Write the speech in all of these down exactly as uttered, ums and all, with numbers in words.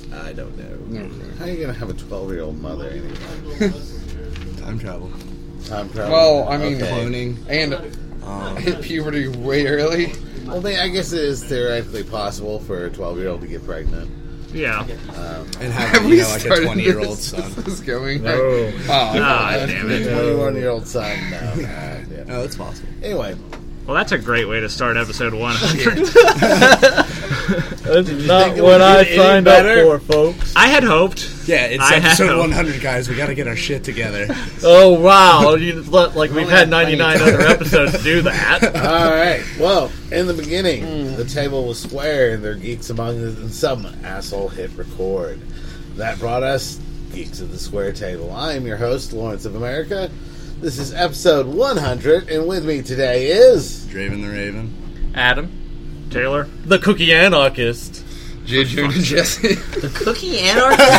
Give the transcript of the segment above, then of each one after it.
I don't know. No. How are you going to have a twelve-year-old mother anyway? Time travel. Time travel. Well, I mean, okay. cloning. And um, hit puberty way early. Well, I, mean, I guess it is theoretically possible for a twelve-year-old to get pregnant. Yeah. Um, And have, Have you we know, like a started twenty-year-old this? son. This is going. No. Oh, Ah, damn it. twenty-one-year-old son, no. Uh, yeah. Oh, that's possible. Anyway, Well, that's a great way to start episode one hundred. That's not it what would I get any signed up better? for, folks. I had hoped. Yeah, it's I had episode hope. one hundred, guys. We got to get our shit together. Oh, wow. You, like, we've only had had plenty of ninety-nine time. other episodes do that. all right. Well, in the beginning, the table was square, and there are geeks among us, and some asshole hit record. That brought us Geeks of the Square Table. I am your host, Lawrence of America. This is episode one hundred, and with me today is... Draven the Raven. Adam, Taylor. the cookie anarchist. J. June and Jesse. The Cookie Anarchist?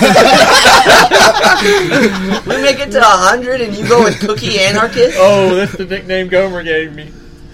We make it to one hundred and you go with Cookie Anarchist? Oh, that's the nickname Gomer gave me.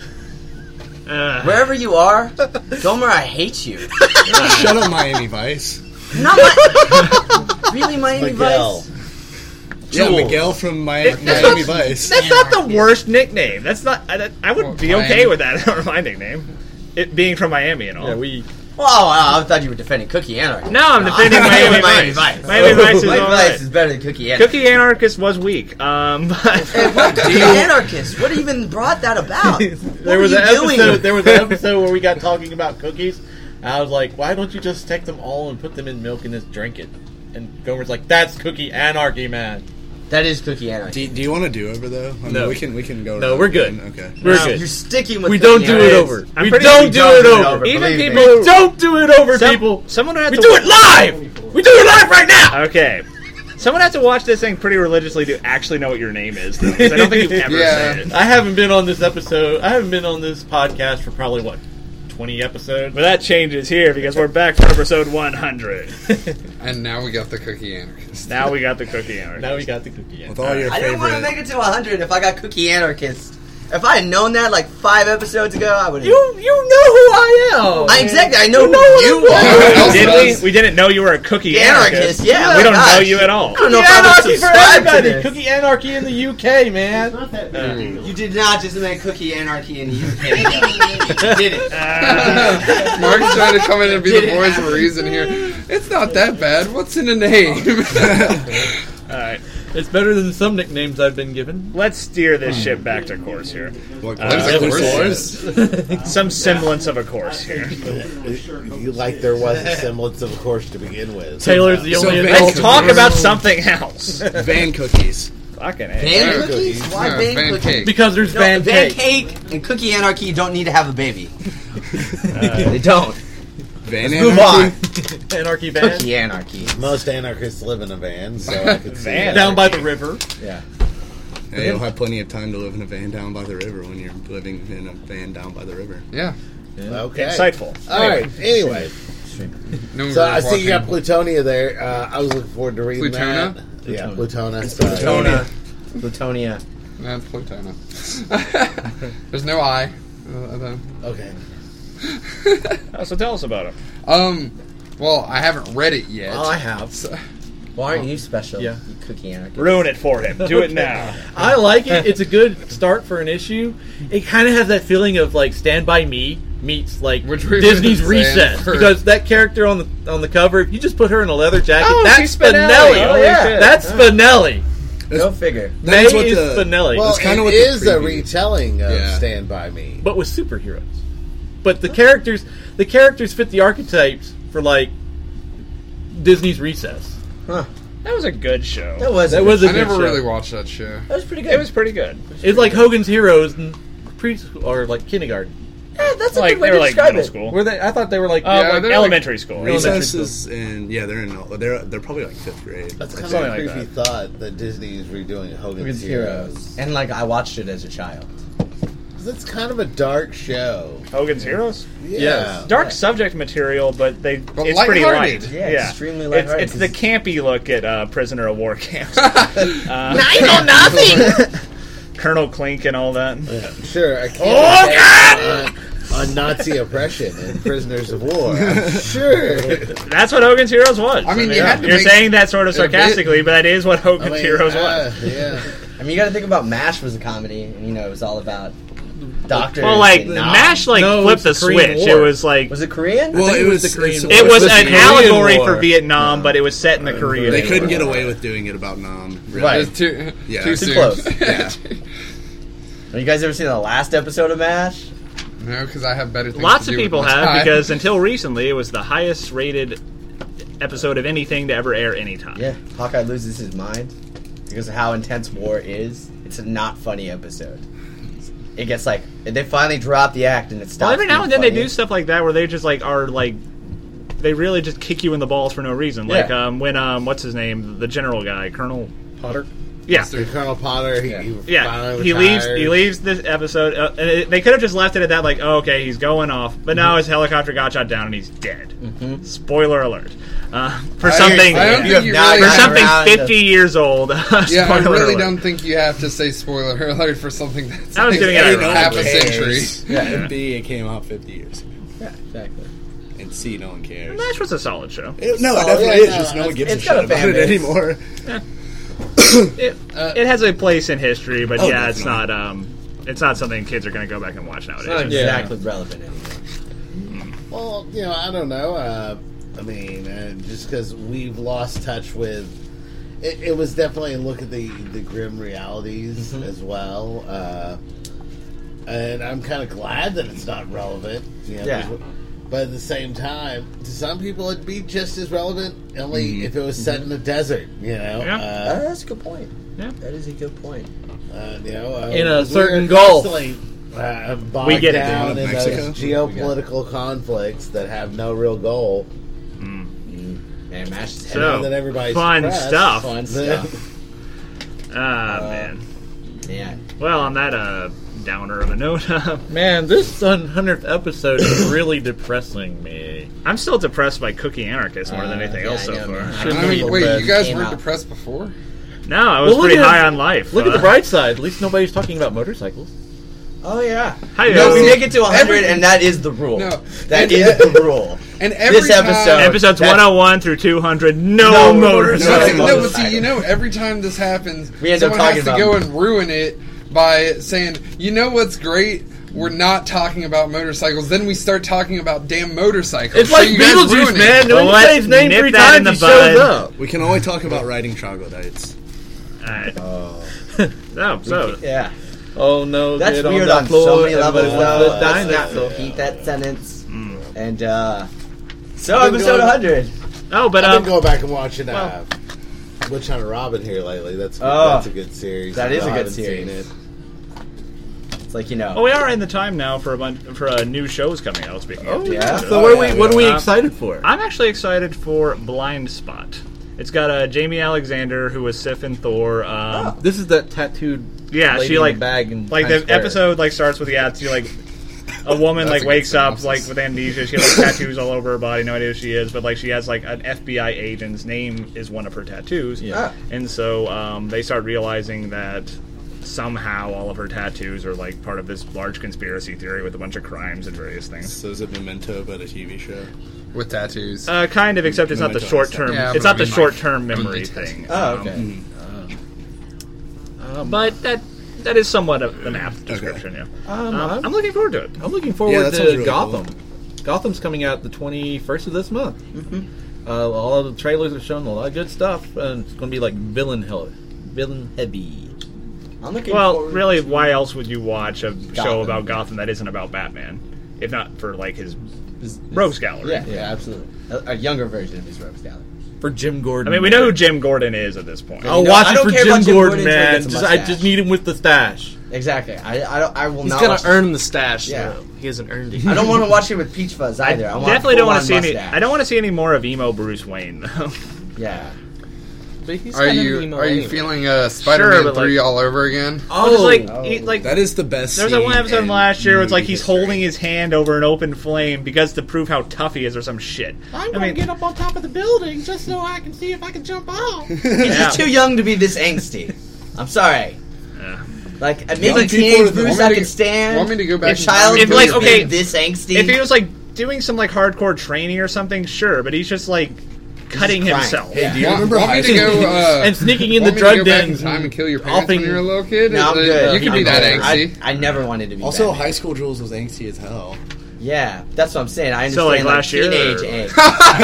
Uh, Wherever you are, Gomer, I hate you. Shut up, Miami Vice. Not my... Really, Miami Miguel. Vice? Yeah, Jules. Miguel from Mi- Miami Vice. that's not the worst nickname. That's not. I, I would Well, be Miami. okay with that for my nickname. It being from Miami and all. Yeah, we... Well, oh, I thought you were defending Cookie Anarchist. No, I'm defending Miami, Miami Vice. Vice. Miami Vice is Miami all Vice right. is better than Cookie Anarchist. Cookie Anarchist was weak. Um, but Hey, what Cookie Anarchist? What even brought that about? there What was were an you doing? episode. There was an episode where we got talking about cookies. And I was like, "Why don't you just take them all and put them in milk and just drink it?" And Gomer's like, "That's cookie anarchy, man." That is Cookie Anarchy. Do, do you want to do over, though? I mean, No. we can we can go. No, around we're good. again. Okay. We're No, good. You're sticking with We Cookie don't do it Anarchist. over. I'm we pretty- don't we do don't it do it over. over. even Believe people me. who We don't do it over, some- people. someone would have We to do wa- it live. We do it live right now. Okay. Someone has to watch this thing pretty religiously to actually know what your name is, though, 'cause I don't think you've ever Yeah. said it. I haven't been on this episode. I haven't been on this podcast for probably what, twenty episodes. But that changes here because we're back for episode one hundred. And now we got the Cookie Anarchist. Now we got the Cookie Anarchist. Now we got the cookie. With all your I didn't want to favorite. make it to one hundred if I got Cookie Anarchist. If I had known that like five episodes ago, I would have. You you know who I am. I, exactly, I know You who know what you I'm are. Who else Did does? we? We didn't know you were a cookie Anarchist, anarchist. yeah, we my don't gosh. know you at all. I don't know Cookie if I would anarchy for subscribe to everybody. this. Cookie anarchy in the U K, man. You did not just make Cookie Anarchy in the U K. You did it. Mark's trying to come in and be Did the it voice of happen? reason here. It's not that bad. What's in a name? All right, It's better than some nicknames I've been given. let's steer this ship back to course here. Like, Uh, There's a episode? course. Some semblance of a course here. You like there was a semblance of a course to begin with. Taylor's the So only Van- adult. Let's talk about something else. Van cookies. Fucking A. Van Van cookies? cookies. Why No, Van Van cookies? cake. Because there's No, Van, Van Cake. Cake and Cookie Anarchy don't need to have a baby. they don't. Van Move on. anarchy. Anarchy Van. Cookie Anarchy. Most anarchists live in a van, so I could see Van. that. Down by the river. Yeah. Hey, you'll have plenty of time to live in a van down by the river when you're living in a van down by the river. Yeah. Okay. Insightful. All right. Anyway, No so I one's see you got watching. Plutonia there. Uh, I was looking forward to reading Plutona? that. Yeah, Plutona. Sorry. Plutonia. Plutonia. That's Plutona. There's no I. Uh, the- Okay. Oh, so tell us about it. um, well, I haven't read it yet. Oh, I have. Why aren't you special? Yeah. You Cookie Anarchy. Ruin it for him. Do it now. I like it. It's a good start for an issue. It kind of has that feeling of like Stand By Me meets like Which we've Disney's been saying Recess for- because that character on the on the cover, if you just put her in a leather jacket, Oh, that's she's Spinelli. Spinelli. Oh, yeah. That's Spinelli. Go figure. May That's what is the- Spinelli, Well, That's kinda it what the is a preview- retelling of Yeah. Stand By Me. but with superheroes. But the characters, the characters fit the archetypes for like Disney's Recess. Huh. That was a good show. That was That a was a I good never show. really watched that show. That was pretty good. It was pretty good. It's like Hogan's Heroes in preschool or like kindergarten. Yeah, that's a Like good way they to were like describe middle it. school. Were they? I thought they were like. Uh, Yeah, like they're elementary school. Recess is in yeah they're in they're they're probably like fifth grade. That's kind Something of a like creepy thought that Disney is redoing Hogan's, Hogan's Heroes. Heroes. And like I watched it as a child. That's kind of a dark show. Hogan's Heroes. Yeah. Yes. Dark subject material, but they But it's pretty lighthearted. light. Yeah, extremely It's, lighthearted. it's the campy look at uh, prisoner of war camps. uh, I know nothing. Colonel Clink and all that. Yeah, sure. I can't Oh, say- uh, on Nazi oppression and prisoners of war. I'm sure. That's what Hogan's Heroes was. I mean, you have to you're make saying that sort of it a bit- sarcastically, but that is what Hogan's I mean, Heroes uh, was. Yeah. I mean, you got to think about MASH was a comedy, and you know it was all about doctors. Well, like and- MASH, like No, flipped the it's the Korean switch. War. It was like Was it Korean? Well, think it it was was the Korean it's- War. it was the an Korean allegory War. for Vietnam, but it was set in the Korean. They War. couldn't get away with doing it about Nam. Really. Right. It's too, Yeah. too, Too soon. close. Yeah. Have you guys ever seen the last episode of MASH? No, because I have better things Lots to of do people with my have time. because until recently, it was the highest rated episode of anything to ever air anytime. Yeah, Hawkeye loses his mind because of how intense war is. It's a not funny episode. It gets like they finally drop the act and it stops. Well, every now being and then they funny. do stuff like that where they just like are like they really just kick you in the balls for no reason. Like Yeah. um, when um, what's his name, the general guy, Colonel Potter. Yeah, The Colonel Potter, he, he yeah. finally He leaves. retires. He leaves this episode, uh, and it, they could have just left it at that. Like, oh, okay, he's going off, but now his helicopter got shot down and he's dead. Spoiler alert uh, for I- something. I don't You think have you not really for gotten something around to- fifty years old. Yeah, I Spoiler really alert. don't think you have to say spoiler alert for something that's I was like doing it eight- ironically. half a Cares. century. Yeah. And B, it came out fifty years ago. Yeah, exactly. And C, no one cares. Nash was a solid show. It- no, Oh, it definitely yeah, is. no, Just no one gives a it's shit got a about fan it base. anymore. It, it has a place in history, but Oh, yeah, it's definitely. not. Um, it's not something kids are going to go back and watch nowadays. It's not Yeah. exactly relevant anymore. Well, you know, I don't know. Uh, I mean, uh, just because we've lost touch with, it, it was definitely a look at the the grim realities Mm-hmm. as well. Uh, and I'm kind of glad that it's not relevant. You know, Yeah. because- But at the same time, to some people, it'd be just as relevant, only if it was set in the desert. You know, Yeah. Uh, uh, that's a good point. Yeah. That is a good point. uh, you know, uh, In a we're certain Gulf. constantly, Uh, bogged We get it, down dude. in Mexico? those geopolitical conflicts that have no real goal. Man, MASH is So, now that everybody's fun depressed, stuff. fun stuff. Ah, man. Man. Well, on that uh, downer of a note, Man, this hundredth episode is really depressing me. I'm still depressed by Cookie Anarchist more than Uh, anything yeah, else I so know, far. man. Shouldn't I mean, be wait, bad. you guys Came weren't out. depressed before? No, I was Well, look pretty at- high on life. Look at Uh, the bright side. At least nobody's talking about motorcycles. Oh yeah. Hi, No, we yo. make it to one hundred, Every- and that is the rule. No. That And- is the rule. And every This time, episode- Episodes That's- one oh one through two hundred, no, No No, motorcycles. motorcycles. no, but see, you know, every time this happens, We end up someone has talking to about go and ruin it by saying, you know what's great? We're not talking about motorcycles. Then we start talking about damn motorcycles. It's So like you guys Beetlejuice, ruin it. man. Well, When you let's say his name nip three that in times, the he shows bud. up. We can only talk about riding troglodytes. Alright. Oh. No, so Yeah. Oh no, That's get weird the on floor, so many everybody levels, wants though. the Let's dinosaur. not repeat that sentence. And, uh... So, I've been episode going- one hundred. oh, but I've um, been going back and watching uh, Witch Hunter Robin here lately. That's Oh. that's a good series. That is I a good haven't series. seen it. It's like, you know... oh, we are in the time now for a bunch for uh, new shows coming out. Speaking of, Oh, T V yeah. shows. So what are yeah, we? What are we yeah. excited for? I'm actually excited for Blind Spot. It's got uh, Jamie Alexander, who was Sif in Thor. Um, This is that tattooed. Yeah, lady she in like the bag in like Times the Square. episode like starts with yeah, she like a woman That's like a good wakes up synopsis. like with amnesia. She has like tattoos all over her body, no idea who she is, but like she has like an F B I agent's name is one of her tattoos. Yeah. Ah. And so um, they start realizing that somehow all of her tattoos are like part of this large conspiracy theory with a bunch of crimes and various things. So is it Memento, but a T V show? With tattoos. Uh, kind of, except it's not the Memento short has term. Yeah, it's but not I the mean, short like, term memory only thing. Oh, Um, okay. Um, But that that is somewhat of an apt description. Yeah. um, Um, I'm, I'm looking forward to it. I'm looking Yeah, forward that to sounds really Gotham. Gotham's coming out the twenty-first of this month. Uh, all of the trailers are showing a lot of good stuff, and it's going to be like villain hell, villain heavy. I'm looking Well, forward really, to- why else would you watch a show Gotham. about Gotham that isn't about Batman? If not for like his His- his- Rogues Gallery. Yeah, yeah, absolutely. A, a younger version of his Rogues Gallery. For Jim Gordon. I mean, we know who Jim Gordon is at this point. I'll know, watch I it don't for care Jim about Jim Gordon, Gordon until he man. gets a Just, I mustache. just need him with the stash. Exactly. I, I, don't, I will He's not gonna watch earn the stash. Yeah. though. He hasn't earned it. I don't want to watch it with peach fuzz I either. I, want definitely don't want to full-on see any. mustache. I don't want to see any more of emo Bruce Wayne, though. Yeah. But he's Are kind of you emo are you anyway. feeling uh, Spider-Man but, like- three all over again? Well, just like, Oh. he, like That is the best. there's that one scene episode in last year where it's like movie he's history. holding his hand over an open flame because to prove how tough he is or some shit. I'm I mean, up on top of the building just so I can see if I can jump off. He's Yeah. just too young to be this angsty. I'm sorry. yeah. Like uh, Yeah, maybe like, Teenage people- Bruce want me I to- can stand. want me to go back If in Child time and If, like, Bruce okay, been this angsty. If he was like doing some like hardcore training or something, sure, but he's just like cutting crying. himself. Hey, do you Want, remember want high me to school? go uh, and sneaking in the want me to drug go back in dens time and kill your parents offing- when you were a little kid? no, I'm Uh, good. You can I'm be that good. angsty. I, I never wanted to be. Also, Batman. High School Rules was angsty as hell. Yeah, that's what I'm saying. I understand. So, like, like, last year, teenage or- angst.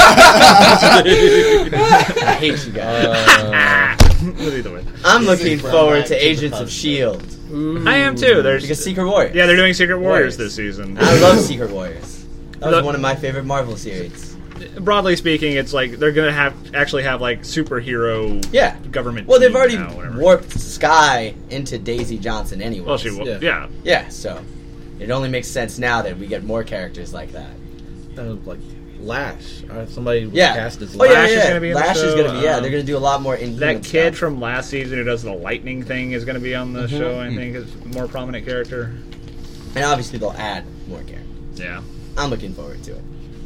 I hate you guys. Either way. I'm looking from forward back to to the Agents of pub. Shield I am too. There's because Secret Warriors. yeah, they're doing Secret Warriors. Warriors this season. I love Secret Warriors. That was Look- one of my favorite Marvel series. Broadly speaking, it's like they're gonna have actually have like superhero Yeah. government. Well, they've team already now, whatever. warped Sky into Daisy Johnson anyway. Well, she will. Yeah. Yeah. Yeah, so it only makes sense now that we get more characters like that. Uh, like Lash. Uh, somebody was Yeah. cast as Oh, Lash. yeah, Lash yeah, is yeah. gonna be in the Lash is show, gonna be. Yeah, um, they're gonna do a lot more in That kid stuff. from last season who does the lightning thing is going to be on the show. I think is a more prominent character. and obviously they'll add more characters. Yeah. I'm looking forward to it.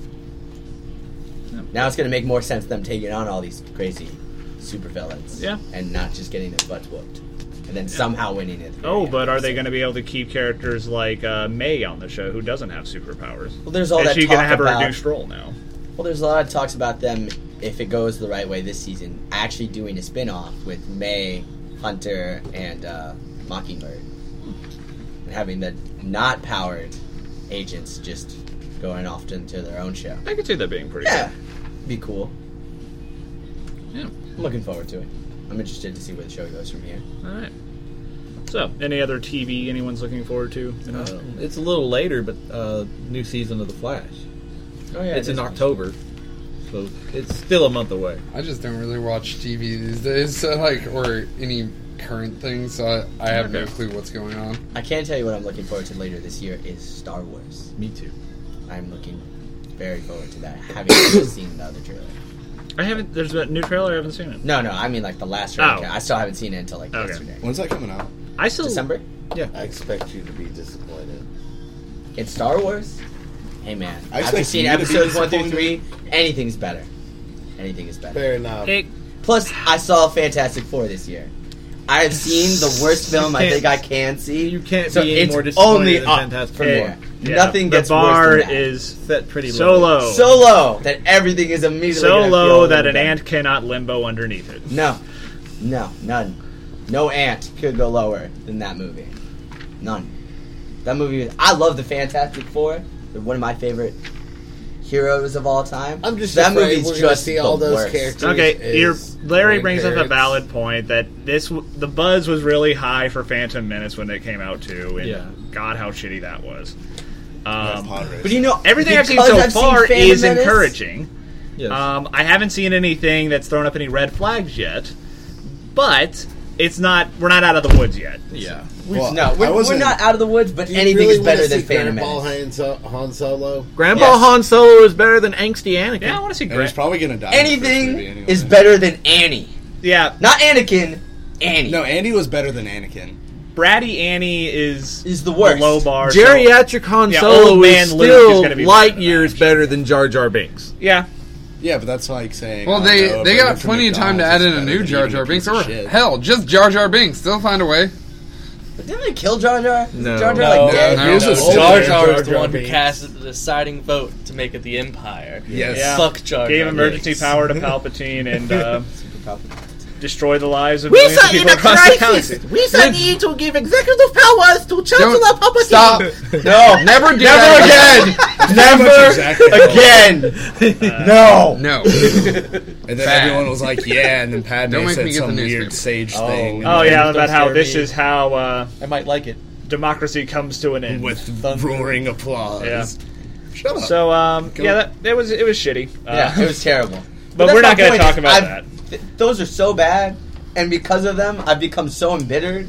Yeah. Now it's gonna make more sense them taking on all these crazy supervillains. Yeah. And not just getting their butts whooped. And then somehow winning it. Oh, but are they going to be able to keep characters like uh, May on the show who doesn't have superpowers? Well, there's all Is that she talk going to have about, a reduced role now? Well, there's a lot of talks about them, if it goes the right way this season, actually doing a spin-off with May, Hunter, and uh, Mockingbird. And having the not powered agents just going off into their own show. I could see that being pretty Yeah. Be cool. Yeah. I'm looking forward to it. I'm interested to see where the show goes from here. good. All right. So, any other T V anyone's looking forward to? Uh, it's a little later, but uh, new season of The Flash. Oh yeah, it's in October, so it's still a month away. I just don't really watch T V these days, so like, or any current things, so I, I have no Okay. clue what's going on. I can tell you what I'm looking forward to later this year is Star Wars. Me too. I'm looking very forward to that. Having just seen the other trailer. I haven't. There's a new trailer. I haven't seen it. No, no, I mean like the last trailer. Oh. I still haven't seen it until like Okay. yesterday. When's that coming out? I still. December? I expect you to be disappointed. In Star Wars? Hey man, I after expect seeing you to be episodes one through disappointed. three, anything's better. Anything is better. Fair enough. It, Plus, I saw Fantastic Four this year. I have seen the worst film I think I can see. You can't so be any it's more disappointed only than up Fantastic from Four. there. yeah, Nothing the gets bar worse than that. is Set pretty so low. low, so low that everything is immediately so gonna low feel that an better. ant cannot limbo underneath it. No, no, none. No ant could go lower than that movie. None. That movie. I love the Fantastic Four. They're one of my favorite heroes of all time. I'm just that afraid movie's we're gonna just see all the those worst. characters. Okay, you're, is Larry growing brings up a parents. valid point that this w- the buzz was really high for Phantom Menace when it came out too, and Yeah. God, how shitty that was. Yeah, Um, pod race. But you know, everything I've seen because so I've seen far Phantom is Menace, encouraging. Yes. Um, I haven't seen anything that's thrown up any red flags yet, but it's not. We're not out of the woods yet. yeah. Well, No, I we're, we're wasn't- not out of the woods, but Do you anything really is better wanna than see Phantom Grandpa Menace. Han, so- Han Solo? Grandpa Yes. Han Solo is better than angsty Anakin. Yeah, I want to see. And he's Grant. probably gonna die. in the first Anything movie anyway. is better than Annie. Yeah, Not Anakin, Annie. No, Andy was better than Anakin. Bratty Annie is Is the worst. low bar. so- Geriatric Han Yeah, Solo old man is Luke is still gonna be light better than years that, better than Jar Jar Binks. yeah. Yeah, but that's like saying. Well, I they don't know, they Burger got from plenty of time to add McDonald's in a is new better Jar than Jar eating a Binks, piece of or shit. hell, just Jar Jar Binks. They'll find a way. But didn't they kill Jar Jar? No. Jar Jar No, like dead? no. He was a No. older Jar Jar Jar was the Jar one who Binks. cast the deciding vote to make it the Empire. Yes. Yeah. Fuck Jar Gave Jar emergency Binks. power to Palpatine and uh, Super destroy the lives of We millions are of in people a across the crisis. galaxy. We sir need to give executive powers to Chancellor Don't Palpatine. stop. No, Never do never that again. Never exactly. again. No. No. And then Bad. everyone was like, "Yeah," and then Padme Don't make said me get the some newspaper. weird sage Oh. thing. Oh yeah, Don't about how scare this me. is how uh, I might like it. democracy comes to an end. with Thunder. roaring applause. Yeah. Shut up. So um, Go. yeah, that it was it was shitty. Uh, Yeah, it was terrible. but that's we're not my going to point talk is about I've- that. th- those are so bad, and because of them, I've become so embittered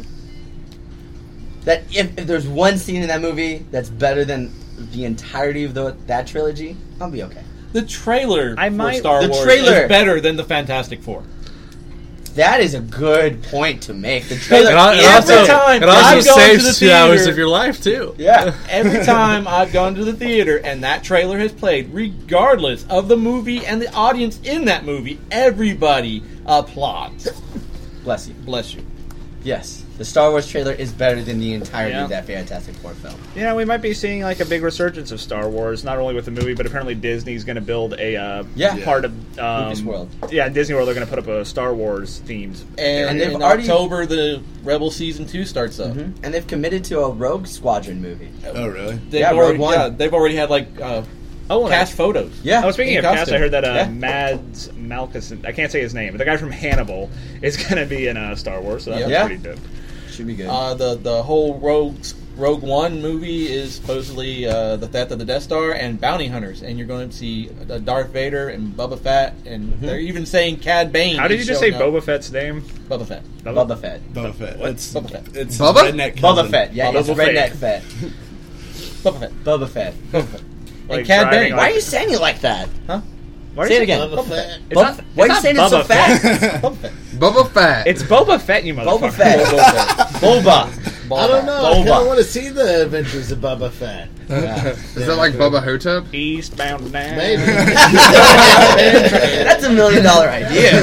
that if, if there's one scene in that movie that's better than the entirety of the, that trilogy, I'll be okay. The trailer I might- for Star the Wars trailer- is better than the Fantastic Four. That is a good point to make. The trailer And I- and every also- time and also I've gone saves to the two hours theater- of your life too. Yeah. Every time I've gone to the theater and that trailer has played, regardless of the movie and the audience in that movie, everybody applauds. Bless you. Bless you. Yes, the Star Wars trailer is better than the entirety Yeah. of that Fantastic Four film. Yeah, we might be seeing like a big resurgence of Star Wars, not only with the movie, but apparently Disney's going to build a uh, Yeah. part of um, Lucas World. Yeah, in Disney World they're going to put up a Star Wars themed. And, And they've in already- October, the Rebel season two starts up. And they've committed to a Rogue Squadron movie. Oh, really? They've Yeah, already, Rogue One. yeah, they've already had like uh, Oh, and cast photos. Yeah. Oh, speaking in of cast, costume. I heard that uh, Yeah. Mads Malkus, I can't say his name, but the guy from Hannibal is going to be in uh, Star Wars, so that's Yeah. pretty dope. Should be good. Uh, the the whole Rogue Rogue One movie is supposedly uh, the theft of the Death Star and bounty hunters, and you're going to see uh, Darth Vader and Boba Fett, and they're even saying Cad Bane. How did you is just say showing up. Boba Fett's name? Boba Fett. Bubba Fett. Boba Fett. What? It's, Boba Fett. it's Bubba? redneck Bubba cousin. Fett. Yeah, Bubba it's Redneck Fett. Boba Fett. Bubba Fett. Boba Fett. Like and Cad driving Bane. like- Why are you saying it like that? Huh? Why Say are it you- again. Boba Fett. It's not, Why are you it's saying not it so Bubba Fett. fast? Boba Fett. Bubba Fett. It's Boba Fett, you motherfucker. Boba Fett. Boba. I don't know. I kind Boba. of want to see the Adventures of Boba Fett. Is that like Bubba Hotep? Eastbound now. Maybe. That's a million dollar idea.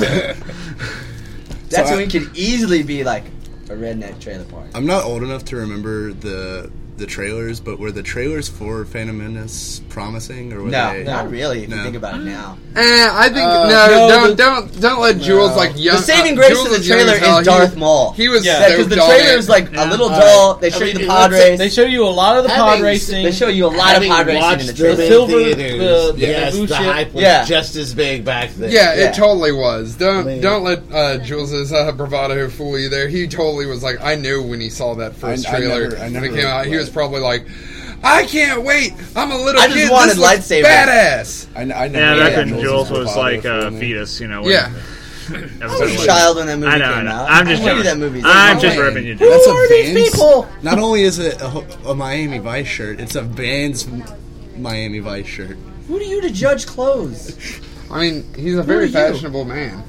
That's So when I- we could easily be like a redneck trailer park. I'm not old enough to remember the the trailers, but were the trailers for Phantom Menace promising, or were No, they? not really. If you No. think about it now, Eh, I think Uh, no, no, don't the- don't don't let Jules like young. the saving uh, grace Jules of the was young trailer as hell. is He Darth was- Maul. He was Yeah, because the stoked on trailer it. is like Yeah. a little All dull. right. They I show mean, you the let's pod say- race. They show you a lot of the pod Having- racing. They show you a lot of Having pod racing in watched the them trailer. in Silver- theaters, the- the yes, bamboo the ship. hype was Yeah. just as big back then. Yeah, Yeah. it totally was. Don't I mean- don't let uh, Jules's uh, bravado fool you there. He totally was like, I knew when he saw that first I- I trailer never- I when never it came out. He read was it. probably like, I can't wait. I'm a little I just kid. wanted this looks lightsabers. badass. I, I never Yeah, read back when Jules' Jules was bravado like for a me. fetus, you know. when- Yeah. I was a child when that movie I know, I came know. out. I'm just I knew joking. that movie. I'm Like, just no way. ripping you. Who That's a are these Vans- people? Not only is it a, a Miami Vice shirt, it's a Vans Miami Vice shirt. Who do you to judge clothes? I mean, he's a very are you? fashionable man.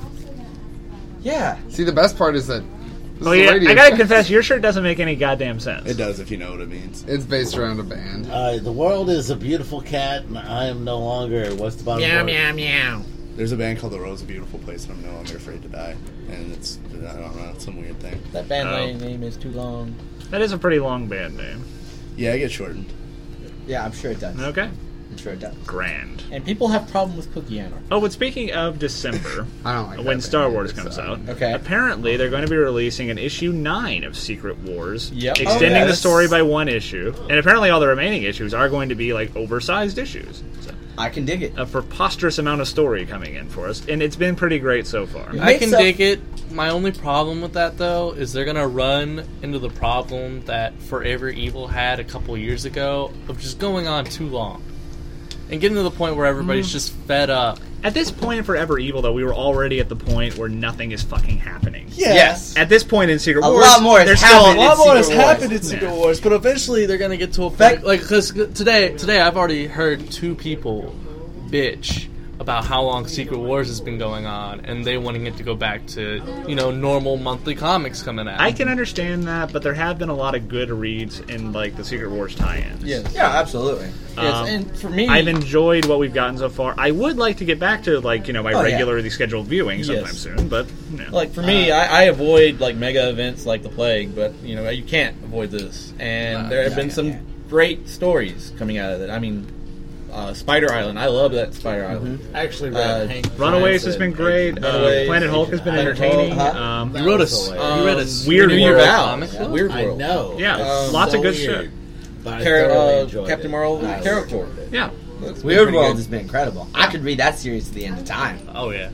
Yeah. See, the best part is that this Oh is a yeah, radio I gotta show. confess, your shirt doesn't make any goddamn sense. It does, if you know what it means. It's based around a band. Uh, the world is a beautiful cat, and I am no longer. What's the bottom line? meow. There's a band called The World's a Beautiful Place, and I'm no longer afraid to die. And it's, I don't know, it's some weird thing. That band Oh. name is too long. That is a pretty long band name. Yeah, I get shortened. Yeah, I'm sure it does. Okay, I'm sure it does. grand. And people have problem with Cookie Anarchy. Oh, but speaking of December, I don't like when that Star band Wars either, comes so. out, Okay. apparently they're going to be releasing an issue nine of Secret Wars, Yep. extending Oh, yeah, the that's- story by one issue, and apparently all the remaining issues are going to be like oversized issues. So, I can dig it. a preposterous amount of story coming in for us, and it's been pretty great so far. Yeah. I Makes can up- dig it. My only problem with that, though, is they're gonna run into the problem that Forever Evil had a couple years ago of just going on too long and getting to the point where everybody's just fed up. At this point in Forever Evil, though, we were already at the point where nothing is fucking happening. Yes. At this point in Secret A Wars, lot more has there's happened. still A lot in more has Secret Wars. happened in Secret Yeah. Wars, but eventually they're gonna get to a Fact- point, like, because today, today I've already heard two people bitch about how long Secret Wars has been going on, and they wanting it to go back to, you know, normal monthly comics coming out. I can understand that, but there have been a lot of good reads in like the Secret Wars tie-ins. Yes. Yeah, absolutely. Yes, Um, and for me, I've enjoyed what we've gotten so far. I would like to get back to like you know my Oh, yeah. regularly scheduled viewing sometime Yes. soon, but you know. like for me, I, I avoid like mega events like the plague, but you know you can't avoid this. And Uh, there have yeah, been yeah, some yeah. great stories coming out of it. I mean, uh, Spider Island. I love that Spider Island. I actually read Uh, Hank. Runaways has Francis been and great. Uh, Runaways, Planet Hulk has been Planet entertaining. Hulk, uh-huh. Um, That You wrote a, was s- hilarious. you read a Um, s- Weird New World. Year Val. comic book? Weird I World. know. Yeah, It's lots so of good weird, shit. But I Car- thoroughly uh, enjoyed Captain it. Marvel I character. enjoyed it. Yeah, That's Weird pretty World good. has been incredible. I could read that series to the end of time. Oh yeah.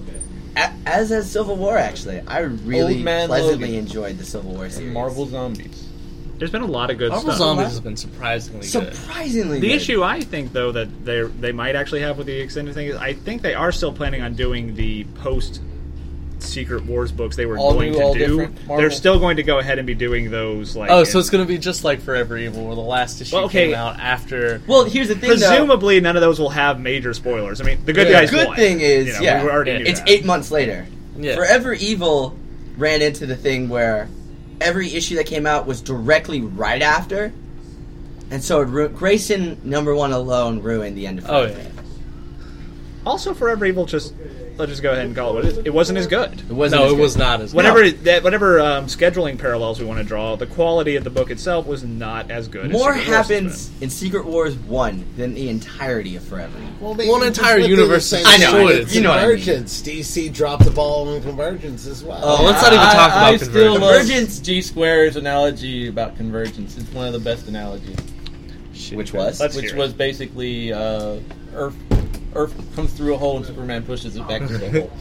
A- As has Civil War, actually. I really Old Man pleasantly Logan. enjoyed the Civil War series. And Marvel Zombies. there's been a lot of good Marvel stuff. Zombies has been surprisingly good. Surprisingly The good. issue I think though that they they might actually have with the extended thing is I think they are still planning on doing the post Secret Wars books they were All going new, to all do. different Marvel? They're still going to go ahead and be doing those like Oh, so in- it's going to be just like Forever Evil, where the last issue Well, okay. came out after. Well, here's the thing, though. presumably none of those will have major spoilers. I mean, the good Yeah. guys Good won. thing is, You know, yeah, we already knew it's that. eight months later. Yeah. Forever Evil ran into the thing where every issue that came out was directly right after, and so it ru- Grayson number one alone ruined the end of Oh, Forever yeah. Evil. Also, Forever Evil just let's just go ahead and call it what it is. It wasn't as good. It wasn't No, as it good. was not as Whatever good. that whatever um, scheduling parallels we want to draw, the quality of the book itself was not as good. More as Secret Wars has happens been. in Secret Wars one than the entirety of Forever. Well, they One just entire went through universe the same I know, thing I with know, you know what I mean. Convergence. D C dropped the ball on Convergence as well. Oh, Let's not even I- talk I, about I still Convergence. love Convergence- G Square's analogy about Convergence. It's one of the best analogies. Which was? Let's which hear it. was basically uh, Earth. Earth comes through a hole and Superman pushes it back through the hole.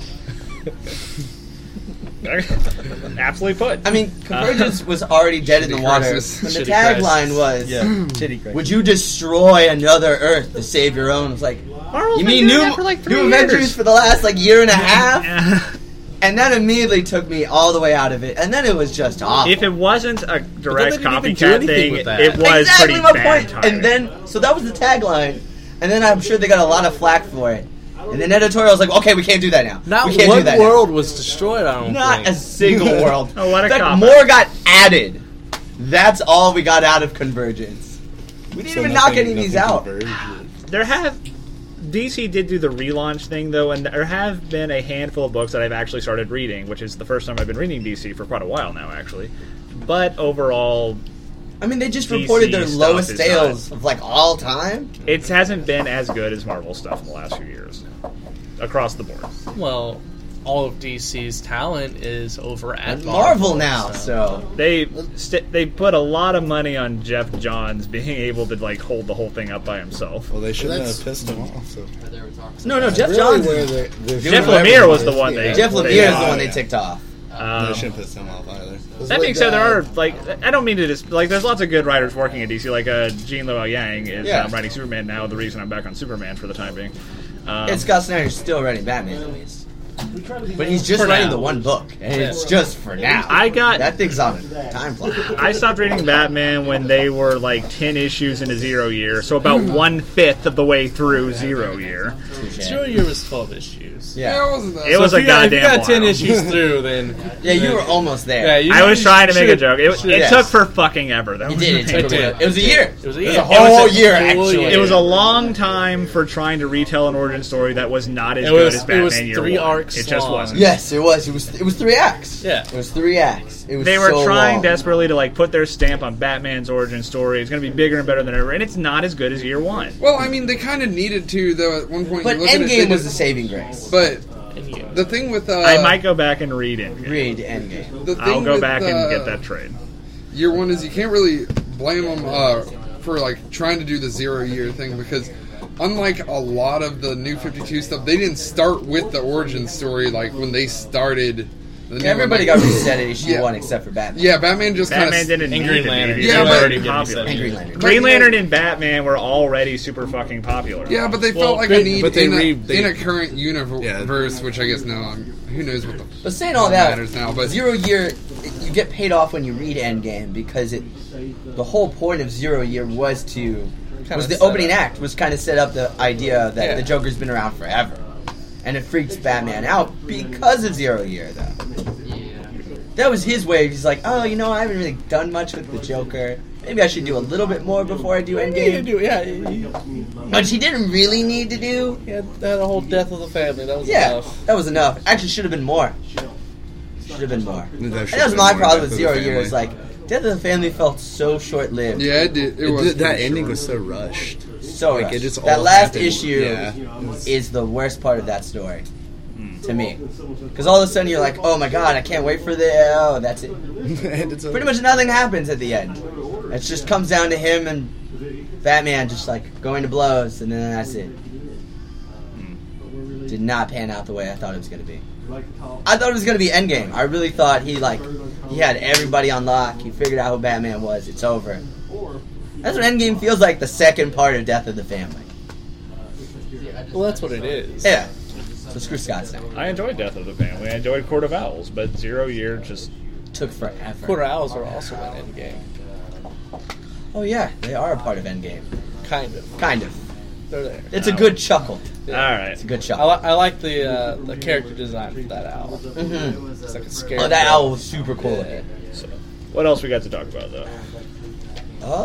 Aptly put. I mean, Convergence was already dead in the Shitty water. crisis. When the Shitty tagline crisis. was, Yeah, shitty. Crazy. "Would you destroy another Earth to save your own?" It's like, Marvel's you been mean doing new, that for like three new years. Avengers for the last like year and a half? Yeah. And that immediately took me all the way out of it. And then it was just awful. If it wasn't a direct they didn't even do copycat anything thing, with that. it was exactly pretty my bad point. timing. And then, so that was the tagline. And then I'm sure they got a lot of flack for it. And then editorial was like, okay, we can't do that now. Not we can't do one that world was destroyed, I don't now. Not think. a single world. Oh, what a In fact, cop-out. more got added. That's all we got out of Convergence. We didn't So even nothing- knock any of these nothing out. converged. there have D C did do the relaunch thing though, and there have been a handful of books that I've actually started reading, which is the first time I've been reading D C for quite a while now, actually. But overall, I mean, they just D C reported their stuff lowest is sales of like all time. it hasn't been as good as Marvel stuff in the last few years, across the board. Well, all of D C's talent is over at And Marvel now, so. so They st- they put a lot of money on Jeff Johns being able to like hold the whole thing up by himself. Well, they shouldn't That's- have pissed him off. So. no, no. Jeff Really Johns, where the- the- Jeff whoever Lemire it was the is, one yeah. they- Jeff Lemire is Yeah, the one they yeah. ticked off. Um, they shouldn't piss him off either. That being said, there are like I don't mean to dis- like there's lots of good writers working at D C. Like uh, Gene Lua Yang is Yeah. um, writing Superman now. The reason I'm back on Superman for the time being. Um, And Scott Snyder's still writing Batman movies. But he's just For writing now. the one book, and it's just for now. I got- that thing's on a time clock. I stopped reading Batman when they were like ten issues into Zero Year, so about one fifth of the way through Zero Year. Zero Year was twelve issues. Yeah, Yeah, it wasn't that. It was So a if you got, if you goddamn got ten while. issues through, then yeah, you then- were almost there. Yeah, you, I was you trying to make a should've- joke. It, should've- it Yes. took for fucking ever. That You was did. the It, main took thing. it, it was a year. It was a It was year. a whole It was a year, full actually. year. It was a long time for trying to retell an origin story that was not as It good was- as it Batman was Year three One. arcs It just long. wasn't. Yes, it was. It was. It was three acts. Yeah. it was three acts. It was. They were so trying long. desperately to like put their stamp on Batman's origin story. It's going to be bigger and better than ever, and it's not as good as Year One. Well, I mean, they kind of needed to, though. At one point, But you look at it, they Endgame was the just- saving grace. But And you- the thing with uh, I might go back and read it. Read Endgame. the thing I'll go with, back and uh, get that trade. Year one is you can't really blame them uh, for like trying to do the zero year thing because unlike a lot of the New fifty-two stuff, they didn't start with the origin story like when they started. The new Everybody one. got reset at issue Yeah. one except for Batman. Yeah, Batman just kind Batman of didn't and need Green to be. Lantern. He Yeah, was but- already And popular. And Green Lantern. Green But, you Lantern know- and Batman were already super fucking popular. Yeah, but they Well, felt like they- a need but they in, a, re- they- in a current universe, Yeah. which I guess now I'm, who knows what the But saying all that, matters now. But Zero Year, you get paid off when you read Endgame because it. The whole point of Zero Year was to was the set opening up. act was kind of set up the idea that Yeah. the Joker's been around forever, and it freaks Batman out because of Zero Year though. That was his way. He's like, oh, you know, I haven't really done much with the Joker. Maybe I should do a little bit more before I do Yeah, Endgame. do- yeah, he, he Which he didn't really need to do. had that whole death of the family. That was Yeah, enough. that was enough. Actually, should have been more. Should have been more. That And should've that was been my more problem Death with of Zero the Year. Is Family. like Death of the Family felt so short lived. yeah, it did. It It was did- that pretty ending short. was so rushed. So Like, rushed. it just that all last happened. issue Yeah. is the worst part of that story to me. Because all of a sudden you're like, oh my god, I can't wait for the oh, that's it. And it's Pretty much nothing happens at the end. It just comes down to him and Batman just like going to blows, and then that's it. Did not pan out the way I thought it was going to be. I thought it was going to be Endgame. I really thought he like he had everybody on lock. He figured out who Batman was. It's over. That's what Endgame feels like. The second part of Death of the Family. Well, that's what it is. Yeah. So screw Scott Snyder. I enjoyed Death of the Family. I enjoyed Court of Owls, but Zero Year just Took forever. Quarter Owls are also in Endgame. Oh yeah, they are a part of Endgame. Kind of. Kind of. They're there. It's a good chuckle. all right. It's a good I, chuckle. li- I like the uh, the character design for that owl. Mm-hmm. It's like a scary. Oh, that owl was super cool Yeah. looking. So, what else we got to talk about though? Oh,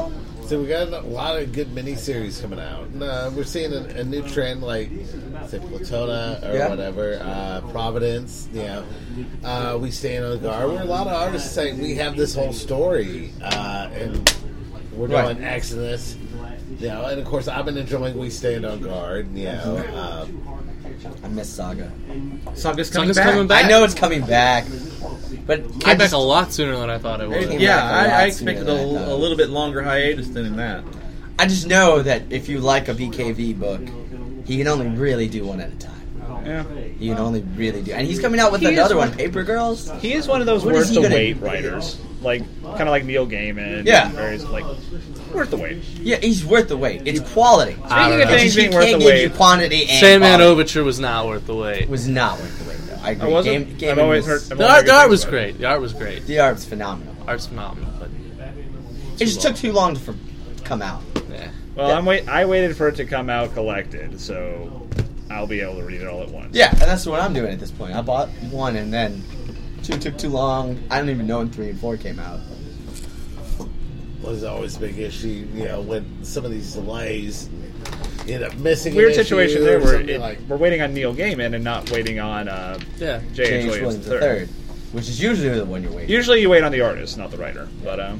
So we got a lot of good miniseries coming out. And, uh, we're seeing a, a new trend, like say Platona or Yeah. whatever, uh, Providence. You know, uh, we stand on guard. Where a lot of artists say we have this whole story, uh, and we're Right. doing Exodus. You know, and of course I've been enjoying We Stand on Guard. You know, uh, I miss Saga. Saga's coming Saga's back. coming back. I know it's coming back, but Came I back just, a lot sooner than I thought it would. Everything- Yeah, back a I, I lot expected a, sooner than I thought. a little bit longer hiatus than that. I just know that if you like a B K V book, he can only really do one at a time. Yeah. He can only really do, and he's coming out with He is another one- one, Paper Girls. He is one of those What is worth he the gonna- wait writers, like kind of like Neil Gaiman. Yeah. and various, like worth the wait. Yeah, he's worth the wait. It's quality. Speaking don't of know. things Just, he being worth the can't give you wait, quantity and Sandman quality. Overture was not worth the wait. It was not worth the wait, though. I I agree. wasn't. Game, I've always heard. was, I've The only art, heard the good art things was about great. The art was great. the art's phenomenal. Art's phenomenal, but It just took too long to for, come out. yeah. Well, I'm wait. I waited for it to come out collected, so I'll be able to read it all at once. Yeah, and that's what I'm doing at this point. I bought one, and then two took too long. I don't even know when three and four came out. was always a big issue. You know, when some of these delays end up missing. Weird an situation issue there or where something it, like. we're waiting on Neil Gaiman and not waiting on uh, Yeah. J H. James Williams Williams the the third. third, which is usually the one you're waiting. Usually you wait on the artist, not the writer. But um,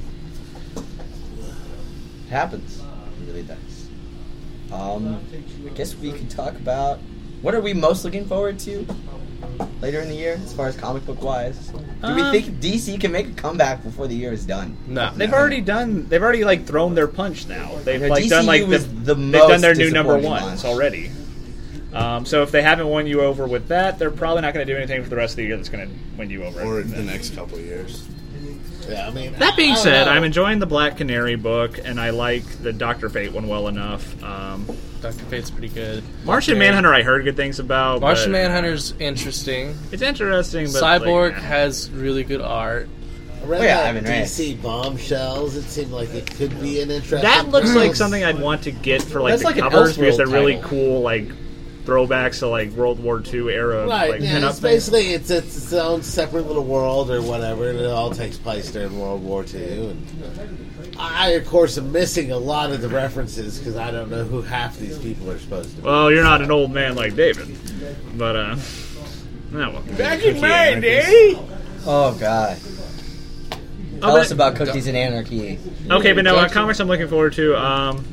It happens. It really does. Um, I guess we could talk about what are we most looking forward to later in the year, as far as comic book wise. Do we Um, think D C can make a comeback before the year is done? No. they've already done. They've already like thrown their punch now. They've Yeah, like D C done like U the, is the they've done most their new number disappointing ones launch. already. Um, so if they haven't won you over with that, they're probably not going to do anything for the rest of the year that's going to win you over. Or with the that. next couple of years. Yeah, I mean. That being I don't said, know. I'm enjoying the Black Canary book, and I like the Doctor Fate one well enough. Um, Doctor Fate's pretty good. Martian Okay. Manhunter, I heard good things about. Martian but, uh, Manhunter's interesting. It's interesting, but Cyborg like, eh. has really good art. I read Oh, yeah, that Ivan D Reyes. C Bombshells. It seemed like it could be an interesting. that looks like premise. something I'd want to get for like That's the like an covers because they're Elseworld really title. cool, like throwbacks to like World War Two era, Right, like yeah, pinup it's things. basically it's, it's its own separate little world or whatever, and it all takes place during World War Two. And I, of course, am missing a lot of the references because I don't know who half these people are supposed to be. Well, you're not an old man like David, but uh, no. Well, Back Cookie in my Anarchy. day. Oh God! Oh, Tell but- us about Cookies and Anarchy. Okay, but no, uh, Doctor- comics I'm looking forward to. Um,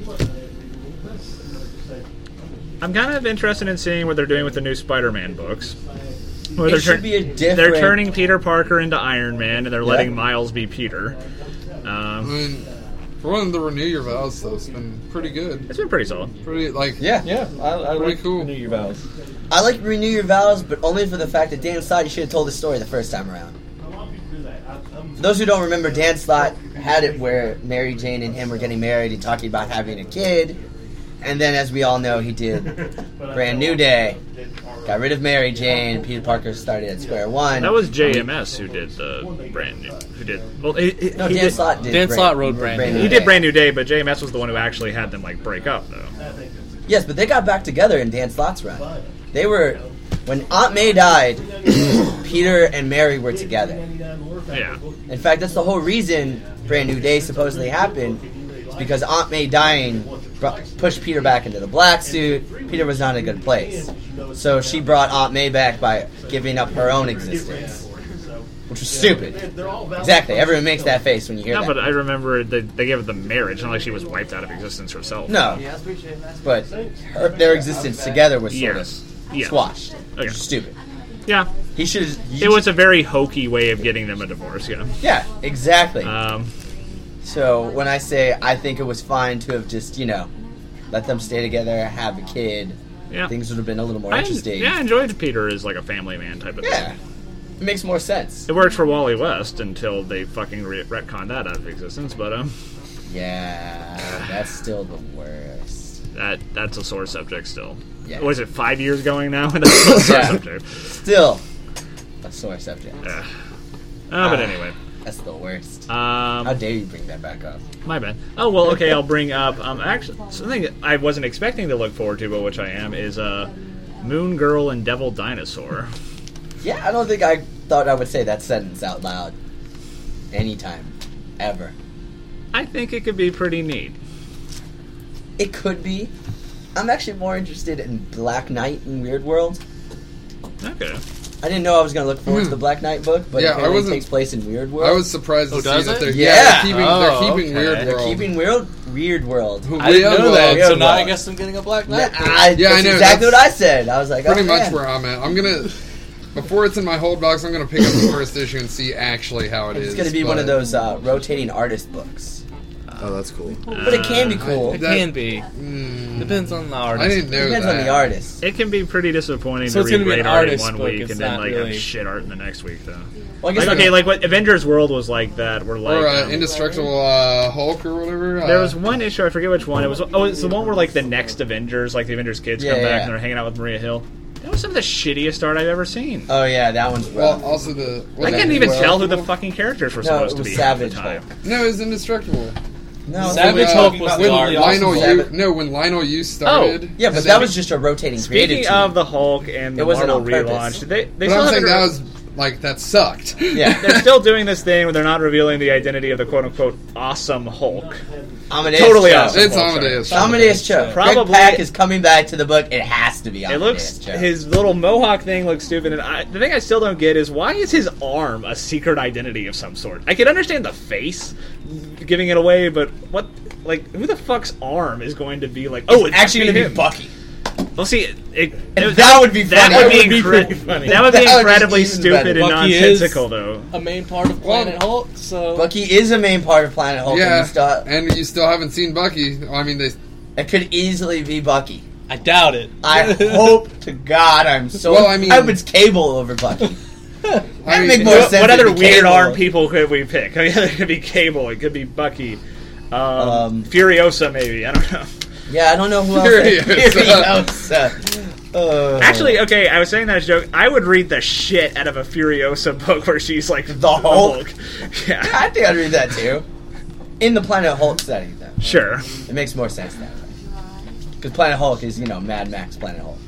I'm kind of interested in seeing what they're doing with the new Spider-Man books. Where It they're should turn- be a different. They're turning Peter Parker into Iron Man, and they're Yeah. letting Miles be Peter. I Um, mean, for one, the Renew Your Vows stuff has been pretty good. it's been pretty solid. Pretty, like, Yeah. Yeah, I, I Pretty like cool. Renew Your Vows. I like Renew Your Vows, but only for the fact that Dan Slott should have told the story the first time around. For those who don't remember, Dan Slott had it where Mary Jane and him were getting married and talking about having a kid. And then, as we all know, he did Brand New Day, got rid of Mary Jane, Peter Parker started at square one. That was J M S who did the brand new. Who did? Well, he, he, No, he Dan did, Slott did. Dan Brand- Slott wrote Brand New he Day. did Brand New Day, but J M S was the one who actually had them like break up, though. Yes, but they got back together in Dan Slott's run. They were, when Aunt May died, Peter and Mary were together. Yeah. In fact, that's the whole reason Brand New Day supposedly happened, is because Aunt May dying brought, pushed Peter back into the black suit. Peter was not in a good place. So she brought Aunt May back by giving up her own existence, which was stupid. Exactly. Everyone makes that face when you hear No, that. but I remember they, they gave it the marriage, not like she was wiped out of existence herself. No, but her, their existence together was sort Yes. of Yeah. squashed. Okay. Which is stupid. Yeah. He should. It was a very hokey way of getting them a divorce, yeah. Yeah, exactly. Um, So when I say I think it was fine to have just, you know, let them stay together, have a kid, yeah. things would have been a little more I, interesting. yeah, I enjoyed Peter as like a family man type of Yeah. thing. It makes more sense. It worked for Wally West until they fucking re- retconned that out of existence, but um, Yeah, that's still the worst. that that's a sore subject still. Yeah. Was it five years going now? That's still a sore Yeah. subject. Still a sore subject. Yeah. Uh, but Ah. anyway. That's the worst. Um, How dare you bring that back up? My bad. Oh well, okay. I'll bring up um actually something that I wasn't expecting to look forward to, but which I am is uh, Moon Girl and Devil Dinosaur. Yeah, I don't think I thought I would say that sentence out loud anytime, ever. I think it could be pretty neat. It could be. I'm actually more interested in Black Knight and Weird World. Okay. I didn't know I was going to look forward to the Black Knight book, but Yeah, I apparently it wasn't- takes place in Weird World. I was surprised to Oh, see does that it? they're Yeah. yeah, they're keeping Oh, they're keeping okay. Weird They're World. keeping Weird, Weird World. I didn't know Weird that, World. so now I World. guess I'm getting a Black Yeah, Knight. I, Yeah, that's I know, exactly that's what I said. I was like, Pretty oh, much man. where I'm at. I'm gonna before it's in my hold box. I'm gonna pick up the first issue and see actually how it is. It's going to be one of but- those uh, rotating artist books. Oh, that's cool. But it can be cool. It That- can be. Mm, Depends on the artist. I didn't know Depends that. on the artist. It can be pretty disappointing So to it's gonna read be an great art in artist one book, week it's and then not like really- have shit art in the next week, though. Well, I guess Like, I'm- okay, like what Avengers World was like that. Where like Or uh, um, indestructible uh, Hulk or whatever. Uh, there was one issue, I forget which one. It was oh, it's the one where like the next Avengers, like the Avengers kids, Yeah, come yeah, back yeah. and they're hanging out with Maria Hill. That was some of the shittiest art I've ever seen. Oh, yeah, that one's rough. Well, also the. I was couldn't that even World? tell who the fucking characters were No, supposed it to was be Savage half the time. No, it was indestructible. no, Savage When, Hulk was when dark. Lionel Yu, Savage- no, when Lionel Yu started. Yeah, but and that then- was just a rotating creative Speaking team. of the Hulk and the It wasn't Marvel on purpose. relaunch, they they But still I'm saying haven't that re- was like that sucked. Yeah. they're still doing this thing where they're not revealing the identity of the quote unquote awesome Hulk. Amadeus Totally Cho. awesome. It's Hulk, Amadeus. sorry. Amadeus Cho. Probably- Greg Pak is coming back to the book. It has to be It Amadeus looks Cho. his little mohawk thing looks stupid, and I, the thing I still don't get is why is his arm a secret identity of some sort? I can understand the face giving it away, but what, like, who the fuck's arm is going to be like? Oh, it's actually going to be him. Bucky. Well, see, it, it, And that would be that funny. would be, That would be incre- pretty funny. That would be That would be incredibly even stupid better. and Bucky is- nonsensical, though. A main part of Planet Hulk, so Bucky is a main part of Planet Hulk. Yeah, And, you still, and you still haven't seen Bucky. I mean, they. it could easily be Bucky. I doubt it. I hope to God I'm so. Well, I mean- I hope it's Cable over Bucky. I That'd mean, make more What, sense what if other it weird Cable. arm people could we pick? I mean, it could be Cable, it could be Bucky, um, Um, Furiosa, maybe. I don't know. Yeah, I don't know who else. Furiosa. Furiosa. Uh, Actually, okay, I was saying that as a joke. I would read the shit out of a Furiosa book where she's like The Hulk? Yeah, I think I'd read that too. In the Planet Hulk setting, though. sure. It makes more sense that way. Because Planet Hulk is, you know, Mad Max Planet Hulk.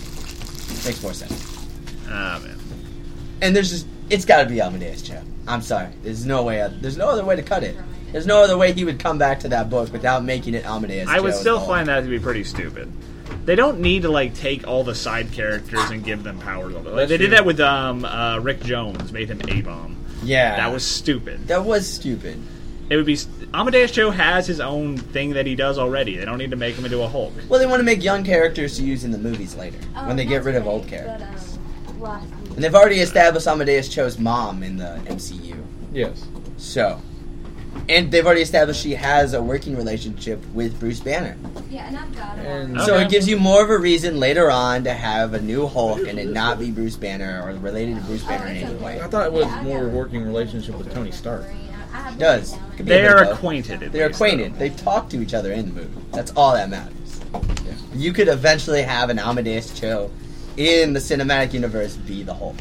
Makes more sense. Ah man. And there's just, it's got to be Amadeus Cho. I'm sorry. There's no way, there's no other way to cut it. There's no other way he would come back to that book without making it Amadeus I would Cho as still the find Hulk. that to be pretty stupid. They don't need to like take all the side characters and give them powers. Like, they did that with um, uh, Rick Jones, made him A-bomb. Yeah. That was stupid. That was stupid. It would be Amadeus Cho has his own thing that he does already. They don't need to make him into a Hulk. Well, they want to make young characters to use in the movies later, when they get rid of old But, characters. um, last And they've already established Amadeus Cho's mom in the M C U. Yes. So, and they've already established she has a working relationship with Bruce Banner. Yeah, and I've got it. And- So Okay. it gives you more of a reason later on to have a new Hulk and it not be Bruce Banner or related to Bruce Banner in any way. I thought it was more of a working relationship with Tony Stark. It does. Could be a They bit are of both. acquainted. at They're least, acquainted. though. They talk to each other in the movie. That's all that matters. You could eventually have an Amadeus Cho in the cinematic universe be the Hulk.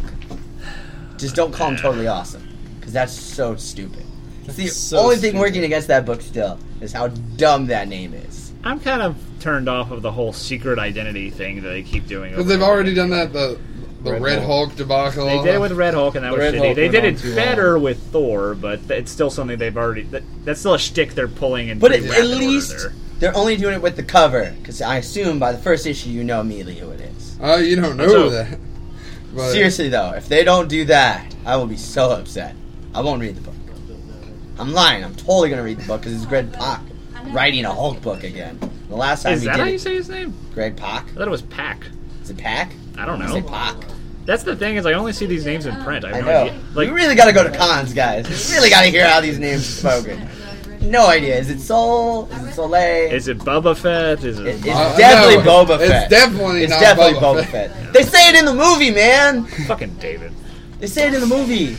Just don't call him totally awesome, because that's so stupid. It's the So only thing stupid. working against that book still is how dumb that name is. I'm kind of turned off of the whole secret identity thing that they keep doing. Because over they've and over already again. done that. The the Red, Red Hulk. Hulk. debacle. They did it with Red Hulk, and that The was Red shitty. Hulk They went did on it too better long. with Thor, but it's still something they've already. That, that's still a shtick they're pulling in. But pretty at, rapid at order least there. they're only doing it with the cover, because I assume by the first issue you know immediately who it is. Uh, you don't know So- that. But Seriously though, if they don't do that, I will be so upset. I won't read the book. I'm lying. I'm totally gonna read the book because it's Greg Pak writing a Hulk book again. The last time Is he that did how it, you say his name? Greg Pak. I thought it was Pack. Is it Pak? I don't I know. say Pak. That's the thing is I only see these names in print. I have I no know. idea. Like, we really gotta go to cons, guys. We really gotta hear how these names are spoken. No idea. Is it Soul? Is it Soleil? is it Boba Fett? Is it? It- it's Uh, definitely no, Boba it's Fett. definitely It's not definitely Boba Boba Fett. They say it in the movie, man. Fucking David. They say it in the movie.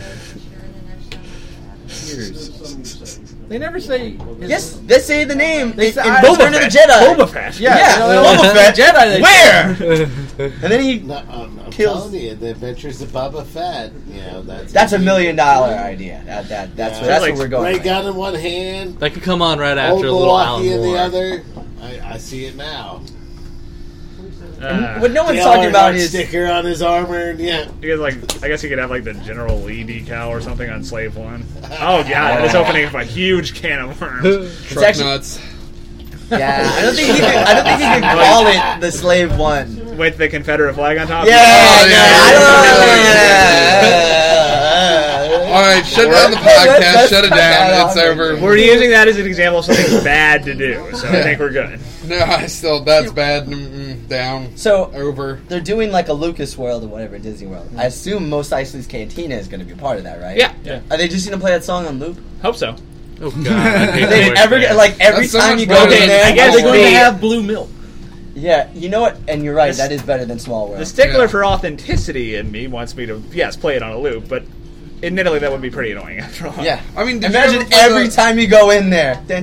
They never say. His, Yes, they say the name They in, say- in I- Return of the Jedi. Boba Fett. Yeah, Yeah, they don't- Boba Fett. Jedi. They Where? And then he. No, I'm, I'm Kills- telling you, the Adventures of Boba Fett. You know, that's That's a million dollar idea. That, that that's Yeah. what, that's Like, what we're going. Ray with. gun in one hand, That could come on right old after a little Alan Milwaukee in the Moore. other. I, I see it now. Uh, What no one's The talking about Ironheart is sticker on his armor. And yeah, you guys like, I guess you could have like the General Lee decal or something on Slave One. Oh god, that is opening up a huge can of worms. it's truck actually nuts. Yeah, I don't think he could. I don't think he could call it the Slave One. With the Confederate flag on top? Yeah, Oh, yeah, yeah. I don't know. All right, shut down the Let's- podcast. let's Shut it cut that down. off. It's over. We're using that as an example of something bad to do, so I think we're good. No, I still that's bad. Mm-mm, down. So Over. they're doing like a Lucas World or whatever, Disney World. I assume Mos Eisley's Cantina is going to be a part of that, right? Yeah, yeah. Are they just going to play that song on loop? Hope so. Oh god. I hate They to ever work there. like every That's so time much you go better in than- there? I guess They're going to the- have blue milk. Yeah, you know what? And you're right. The- That is better than Small World. The stickler Yeah. for authenticity in me wants me to, yes, play it on a loop, but admittedly that would be pretty annoying after all. Yeah. I mean, did you Imagine ever play every the- time you go in there. Well,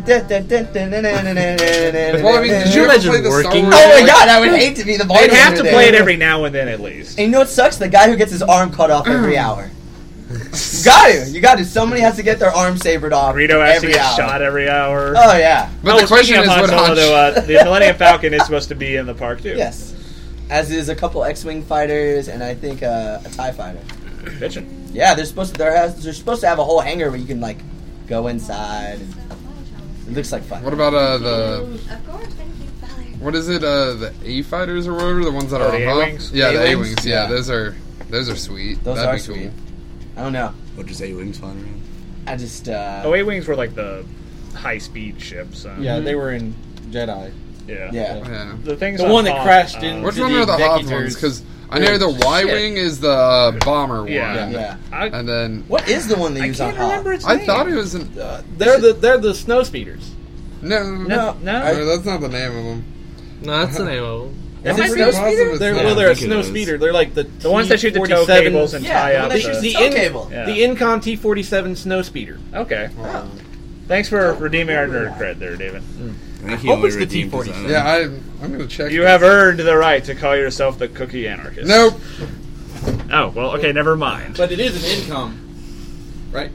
Well, I mean, did you, ever imagine play the Star working- Wars? Oh my god, I would hate to be the They'd bartender have to there. play it every now and then at least. And you know what sucks? The guy who gets his arm cut off every hour. You got to. You got to. Somebody has to get their arm sabered off Greedo has to every get hour. shot every hour. Oh yeah. But Oh, the question speaking is, of Han what Solo, Han- though, uh, the Millennium Falcon is supposed to be in the park too. Yes. As is a couple X-wing fighters and I think uh, a TIE fighter. Bitchin'. Yeah, they're supposed to. They're, has, they're supposed to have a whole hangar where you can like go inside. And it looks like fun. What about uh the Of course, thank you, Valerie. what is it? Uh, the A fighters or whatever, the ones that Oh, are the on top? A-wings? Yeah, the A A-wings? wings. Yeah, Yeah. those are those are sweet. Those That'd are be sweet. cool. I don't know. What just A-wings flying around? I just. Uh, Oh, A-Wings were like the high-speed ships. Uh, Yeah, they were in Jedi. yeah. Yeah. Yeah. The things The on one that Hoth, crashed uh, in- Which To one the are the Hoth executors. ones? Because I know the Y wing is the uh, bomber one, Yeah. Yeah. I, and then What is the one they I use can't on Hoth? remember its I name. thought it was an, Uh, they're the they're the snow speeders. no, No, No. I- no, that's not the name of them. No, that's the name of them. That Is might it be- snow Positive speeder? it's They're not. well, I they're a think it snow is. speeder. They're like the The ones that shoot the tow T forty-seven cables and Yeah, tie the up. one that The, shoots the- the, tow in, cable. Yeah. the Incon T forty-seven snow speeder. Okay. Oh. Thanks for redeeming our nerd cred there, David. I think he hope only it's the redeemed his T forty-seven. own. Yeah, I I'm gonna check. You this. have earned the right to call yourself the Cookie Anarchist. Nope. Oh, well, okay, never mind. But it is an Incom, right?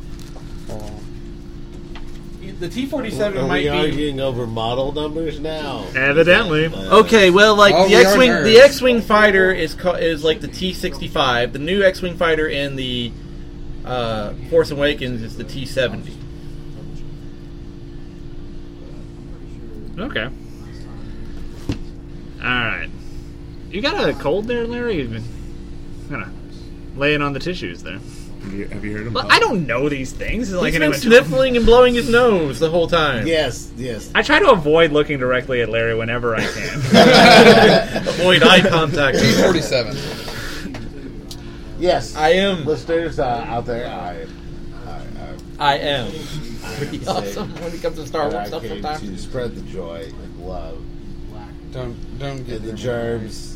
The T forty-seven Are might we be. arguing over model numbers now? Evidently. Okay, well, like Oh, the we are X-wing, nerds. the X-wing fighter is ca- is like the T sixty-five. The new X-wing fighter in the uh, Force Awakens is the T seventy. Okay. Alright. You got a cold there, Larry? You've been kind of laying on the tissues there. Have you, have you heard him? Well, talk? I don't know these things. It's like He's been anyone sniffling and blowing his nose the whole time. Yes, yes. I try to avoid looking directly at Larry whenever I can. Avoid eye contact. T forty-seven. Yes. I am. Listeners uh, out there, I, I, I am. I, Pretty I awesome when it comes to Star that Wars I stuff came sometimes. to spread the joy and love Don't don't get and the them. germs.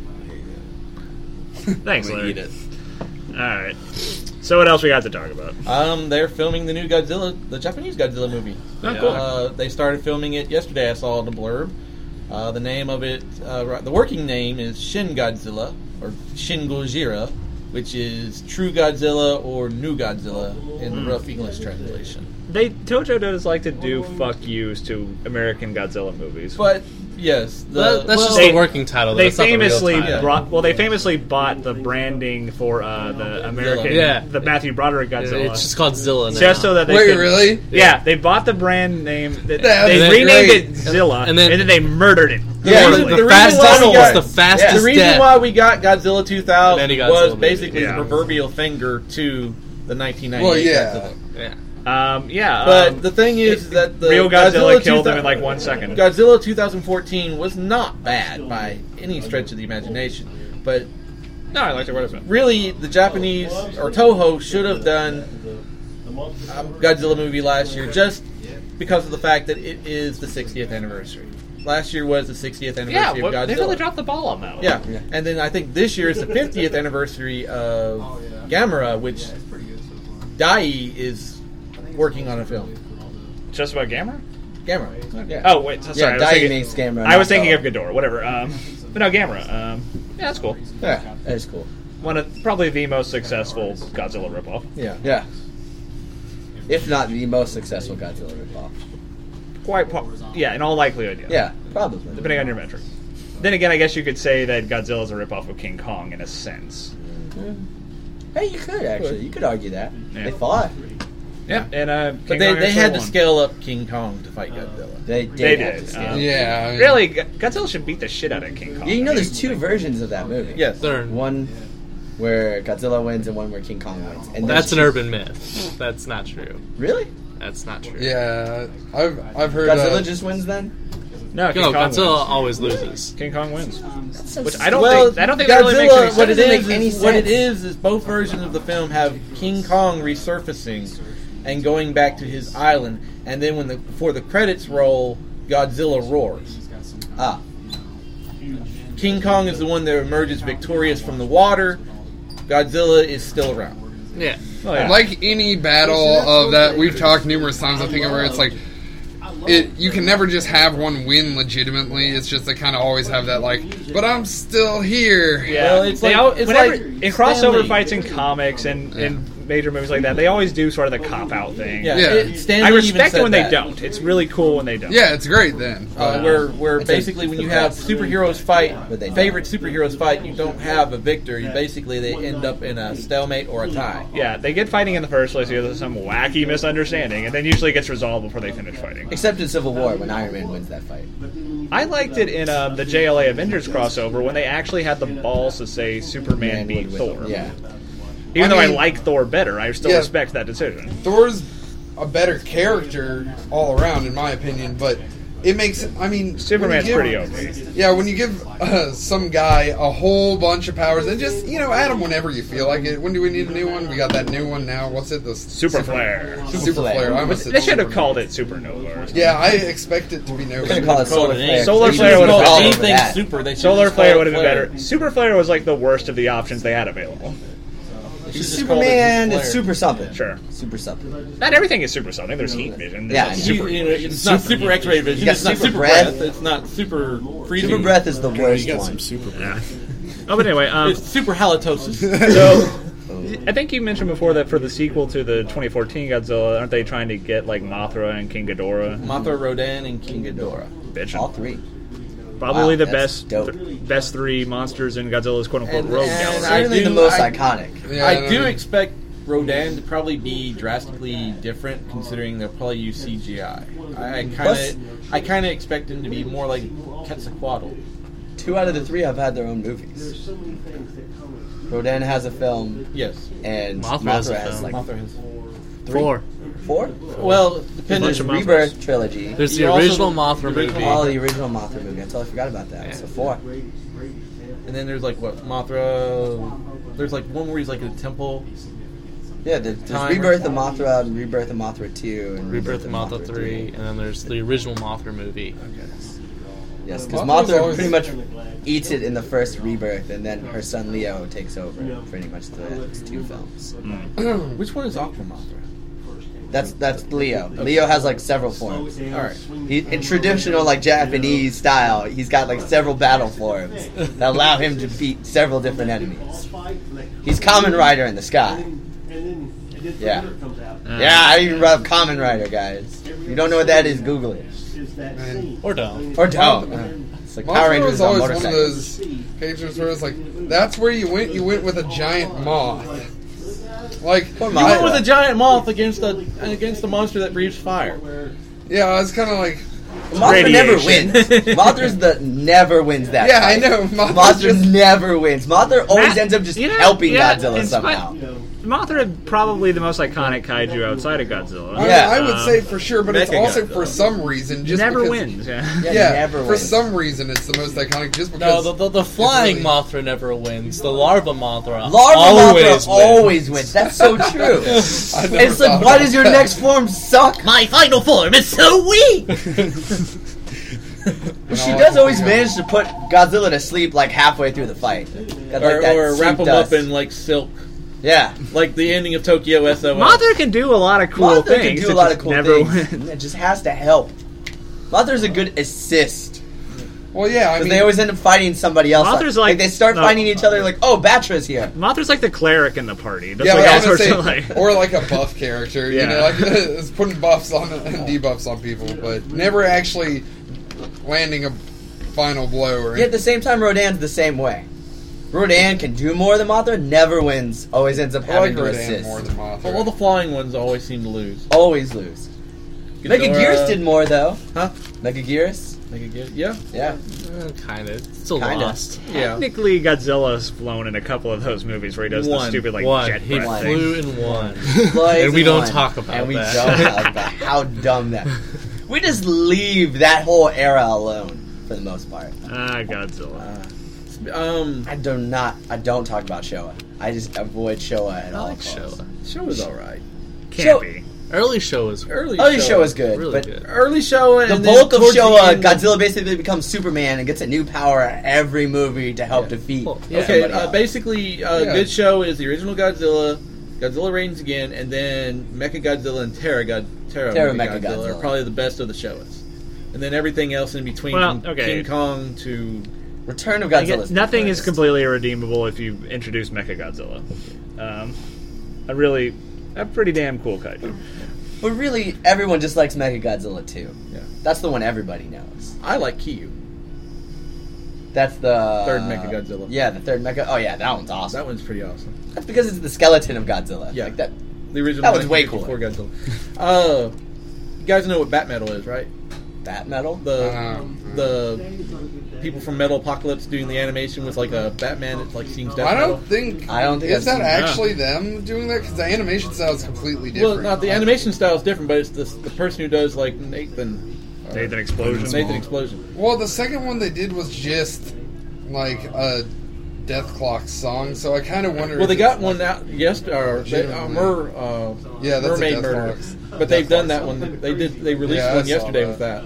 Thanks, I'm gonna Larry. eat it. Alright. So what else we got to talk about? Um, they're filming the new Godzilla, the Japanese Godzilla movie. Oh, cool. Uh, they started filming it yesterday. I saw the blurb. Uh, the name of it, uh, right- the working name is Shin Godzilla or Shin Gojira, which is True Godzilla or New Godzilla in Hmm. the rough English translation. They Tojo does like to do fuck yous to American Godzilla movies. But yes, the, That- that's well, just they- the working title. Though. They That's not the real famously title. brought well. They famously bought the branding for uh, the American, Yeah. the Matthew Broderick Godzilla, It's just called Zilla now. just so that they Wait, could, really? Yeah, they bought the brand name. That, That's they great. renamed it Zilla, and And then, then- they murdered it. Yeah, the, the- the the reason fastest, why we got- it's the fastest the reason death. why we got Godzilla two thousand Any Godzilla was movie. basically Yeah. the proverbial finger to the nineteen ninety-eight Well, yeah. Godzilla. Yeah. Um, yeah, But um, the thing is that the real Godzilla killed him in two thousand like one second. Godzilla twenty fourteen was not bad by any stretch of the imagination, but no, I liked it. What is it? really the Japanese or Toho should have done a Godzilla movie last year just because of the fact that it is the sixtieth anniversary. Last year was the sixtieth Yeah, anniversary what, of they Godzilla. really dropped the ball on that one. Yeah. And then I think this year is the fiftieth anniversary of Gamera, which Dai is working on a film. Just about Gamera? Gamera. Yeah. Oh wait, so- sorry. Yeah, I was Dai thinking, makes Gamera. I was not thinking of Toho. Ghidorah. Whatever. Um, but no, Gamera. Um, yeah, that's cool. Yeah, that is cool. One of probably the most successful Godzilla ripoff. Yeah. Yeah. If not the most successful Godzilla ripoff. Quite, po- yeah, in all likelihood, yeah. Yeah, probably. Depending on your metric. Then again, I guess you could say that Godzilla is a ripoff of King Kong in a sense. Hey, you could actually. You could argue that. Yeah. They fought. Yeah, and uh, King But they, Kong they is had the to one. scale up King Kong to fight Godzilla. They did. They have did. to scale. Um, Yeah, I mean, Really, G- Godzilla should beat the shit out of King Kong. Yeah, you know, there's two versions of that movie. Yes. They're- One where Godzilla wins and one where King Kong wins. And That's there's an two- urban myth. That's not true. Really? That's not true. yeah, I've I've heard. Godzilla uh, just wins then? No, King No, Kong Godzilla wins. always loses. King Kong wins. So Which I don't well, think. I don't think that really makes any Godzilla. sense. What it Doesn't is, make any is what it sense. is, is both versions of the film have King Kong resurfacing and going back to his island, and then when the before the credits roll, Godzilla roars. Ah. King Kong is the one that emerges victorious from the water. Godzilla is still around. Yeah. Oh, yeah. Like any battle of that, we've talked numerous times, I think, where it's like, it you can never just have one win legitimately. It's just they kind of always have that, like, but I'm still here. Yeah, Well, it's they like- al- it's whenever, like in crossover Stanley. fights in comics and in major movies like that, they always do sort of the cop out thing. Yeah, Yeah. It, Stanley I even respect said it when that. they don't. It's really cool when they don't. Yeah, it's great then. Uh, But, where where It's a- basically when it's you the have best. superheroes fight, But they don't. favorite superheroes fight, you don't have a victor. You basically they end up in a stalemate or a tie. Yeah, they get fighting in the first place because of some wacky misunderstanding, and then usually it gets resolved before they finish fighting. Except in Civil War when Iron Man wins that fight. I liked it in um, the J L A Avengers crossover when they actually had the balls to say Superman Man beat would win. Thor. Yeah. Even I though mean- I like Thor better, I still Yeah. respect that decision. Thor's a better character all around, in my opinion, but it makes, I mean... Superman's when you pretty give- O P. Yeah, when you give uh, some guy a whole bunch of powers, and just, you know, add them whenever you feel like it. When do we need a new one? We got that new one now. What's it? The Super Flare. Super Flare. I almost said They should have Super- called it Supernova. Or something. Yeah, I expect it to be We're no. gonna call it Solar Flare. Solar They Flare should would have call been all over anything that. super. They should Solar just Flare call would it have been Flare. better. Super Flare was like the worst of the options they had available. They should just call it Superman Flare. is super something. Sure. Super something. Not everything is super something. There's heat vision. There's Yeah, like and You- super. you know, it's not super X-ray vision. You got It's not super super breath. breath. It's not super freezing. Super breath is the worst You got one. some super breath. Oh, but anyway, um, It's super halitosis. so I think you mentioned before that for the sequel to the twenty fourteen Godzilla, aren't they trying to get like Mothra and King Ghidorah? Mothra, Rodan, and King Ghidorah. Bitchin'. All three. Probably Wow, the that's best dope. th- best three monsters in Godzilla's quote unquote And- rogue and galaxy. I Certainly do- the most I- iconic. Yeah, I no, do no. expect Rodan to probably be drastically different, considering they'll probably use C G I. I kind Plus- of, I kind of expect him to be more like Quetzalcoatl. Two out of the three have had their own movies. Rodan has a film, Yes, and Mothra Mothra, has a has film. like Mothra has. three, Four. four. Well, Bunch depending. of Mothras. Rebirth trilogy. There's the You're also original the- Mothra the original movie. Oh, the original Mothra movie. I totally forgot about that. Yeah. So four. And then there's like what Mothra. There's like one where he's like in a temple. Yeah, there- there's Time. Rebirth of Mothra, and Rebirth of Mothra two, and Rebirth of Mothra three, and then there's the original Mothra movie. Yes, because Mothra's Mothra always- pretty much eats it in the first Rebirth, and then her son Leo takes over pretty much the next two films. Which one is Aqua Mothra? That's that's Leo. Leo has like several forms. All right. He, in traditional like Japanese style, he's got like several battle forms that allow him to defeat several different enemies. He's Kamen Rider in the sky. Yeah. Yeah, I even brought up Kamen Rider, guys. If you don't know what that is, Google it. Or don't. Or don't. It's like Power Mothra Rangers was on always one of motorcycles. those characters where it's like, that's where you went. You went with a giant moth. Like, Poor You went Mothra. with a giant moth against a against a monster that breathes fire. yeah, I was kind of like, Mothra never Radiation. wins. Mothra's the never wins that yeah, I fight. know. Mothra Mothra just, never wins. Mothra always Matt, ends up just you know, helping yeah, Godzilla in spite- somehow. Mothra is probably the most iconic kaiju outside of Godzilla. I, Yeah. I would Um, say for sure, but it's Mecha also Godzilla. for some reason just never because, wins. Yeah. Yeah, Yeah, never for wins. some reason it's the most iconic. Just No, because the, the, the flying really- Mothra never wins. The larva Mothra Larva always Mothra wins. always wins. That's so true. I never It's like, thought why about does your that. next form suck? My final form is so weak. But she does always manage to put Godzilla to sleep like halfway through the fight. Got, like, Or, that or wrap sleep them up dust. in like silk, Yeah. like the ending of Tokyo S O S. Mothra can do a lot of cool Mothra things. can do a it lot of just cool never things. wins. It just has to help. Mothra's a good assist. Well, yeah, I Because mean, they always end up fighting somebody else. Mothra's like, like- they start no. fighting each other like, oh, Batra's here. Mothra's like the cleric in the party. That's yeah, like I all was gonna sorts say, of like. or like a buff character, you Yeah. know, like it's putting buffs on and debuffs on people, but never actually landing a final blow or Yet at the same time, Rodan's the same way. Rodan can do more than Mothra, never wins, always ends up I having like to Rodan assist. more than Mothra. Well, all the flying ones always seem to lose. Always lose. Mega Ghidorah- Gears did more though. Huh? Mega Gears? Make it good. Yeah. Yeah. Uh, kind of. Still Kinda. lost. Yeah. Technically, Godzilla's flown in a couple of those movies where he does One. the stupid like One. jet He breath flew thing. and won. Flies And we don't one. talk about And we that. don't talk about how dumb that. We just leave that whole era alone for the most part. Ah, Godzilla. Um, I do not. I don't talk about Showa. I just avoid Showa at I all like costs. Showa. show was all right. Can't So- be. Early show was Early, Early show, Showa is good, really but good. Early show, and the then bulk of towards the Showa, end- Godzilla basically becomes Superman and gets a new power every movie to help Yeah. defeat. Well, yeah. Okay, somebody uh, else. basically, uh, Yeah. good show is the original Godzilla, Godzilla Reigns Again, and then Mecha Godzilla and Terra, God, Terra, Terra Mecha Mecha Godzilla are Godzilla. probably the best of the shows. And then everything else in between, Well, from okay. King Kong to Return of I Godzilla. get- is nothing the is worst. completely redeemable if you introduce Mechagodzilla. Um, a really, a pretty damn cool kaiju. But really, everyone just likes Mecha Godzilla too. Yeah. That's the one everybody knows. I like Kiyu. That's the Third Mechagodzilla. Yeah, the third Mecha. Oh yeah, that one's awesome. That one's pretty awesome. That's because it's the skeleton of Godzilla. Yeah. Like that. The original That one's way before Godzilla. Uh, you guys know what Bat Metal is, right? Bat metal. The Um, the people from Metal Apocalypse doing the animation with like a Batman that like sings death I metal. don't think. I don't think Is I've that seen that. actually them doing that? Because the animation style is completely Well, different. not the animation style is different, but it's the the person who does like Nathan. uh, Nathan Explosion. Nathan Explosion. Well, the second one they did was just like a Death Clock song, so I kind of wonder. Well, if they it's got like- one out yesterday. Or they, uh, Mer, uh, Yeah, that's a Mermaid Death Murder. Clock- But they've Death done Clock that song. one. They did. They released Yeah, I one saw yesterday that. with that.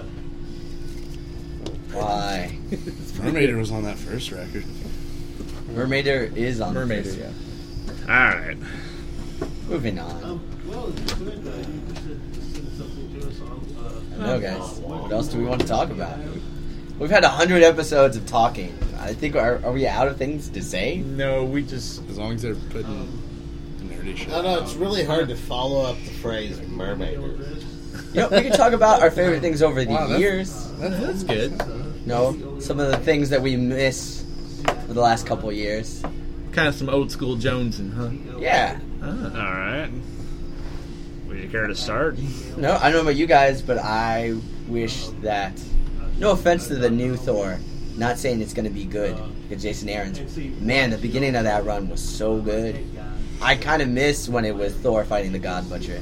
Why? Mermaider was on that first record. Mermaider is on. the Mermaider, first- yeah. All right. Moving on. I know, guys. What else do we want to talk about? We've had a hundred episodes of talking. I think are, are we out of things to say? No, we just. As long as they're putting nerdy shit. I know it's really hard to follow up the phrase mermaid. You know, we can talk about our favorite things over the Wow, that's- years. That's good. You know, some of the things that we miss for the last couple of years. Kind of some old school Jonesing, huh? Yeah. All right. Would you care to start? No, I don't know about you guys, but I wish that. No offense to the new Thor, not saying it's going to be good. Because Jason Aaron's, man, the beginning of that run was so good. I kind of miss when it was Thor fighting the God Butcher.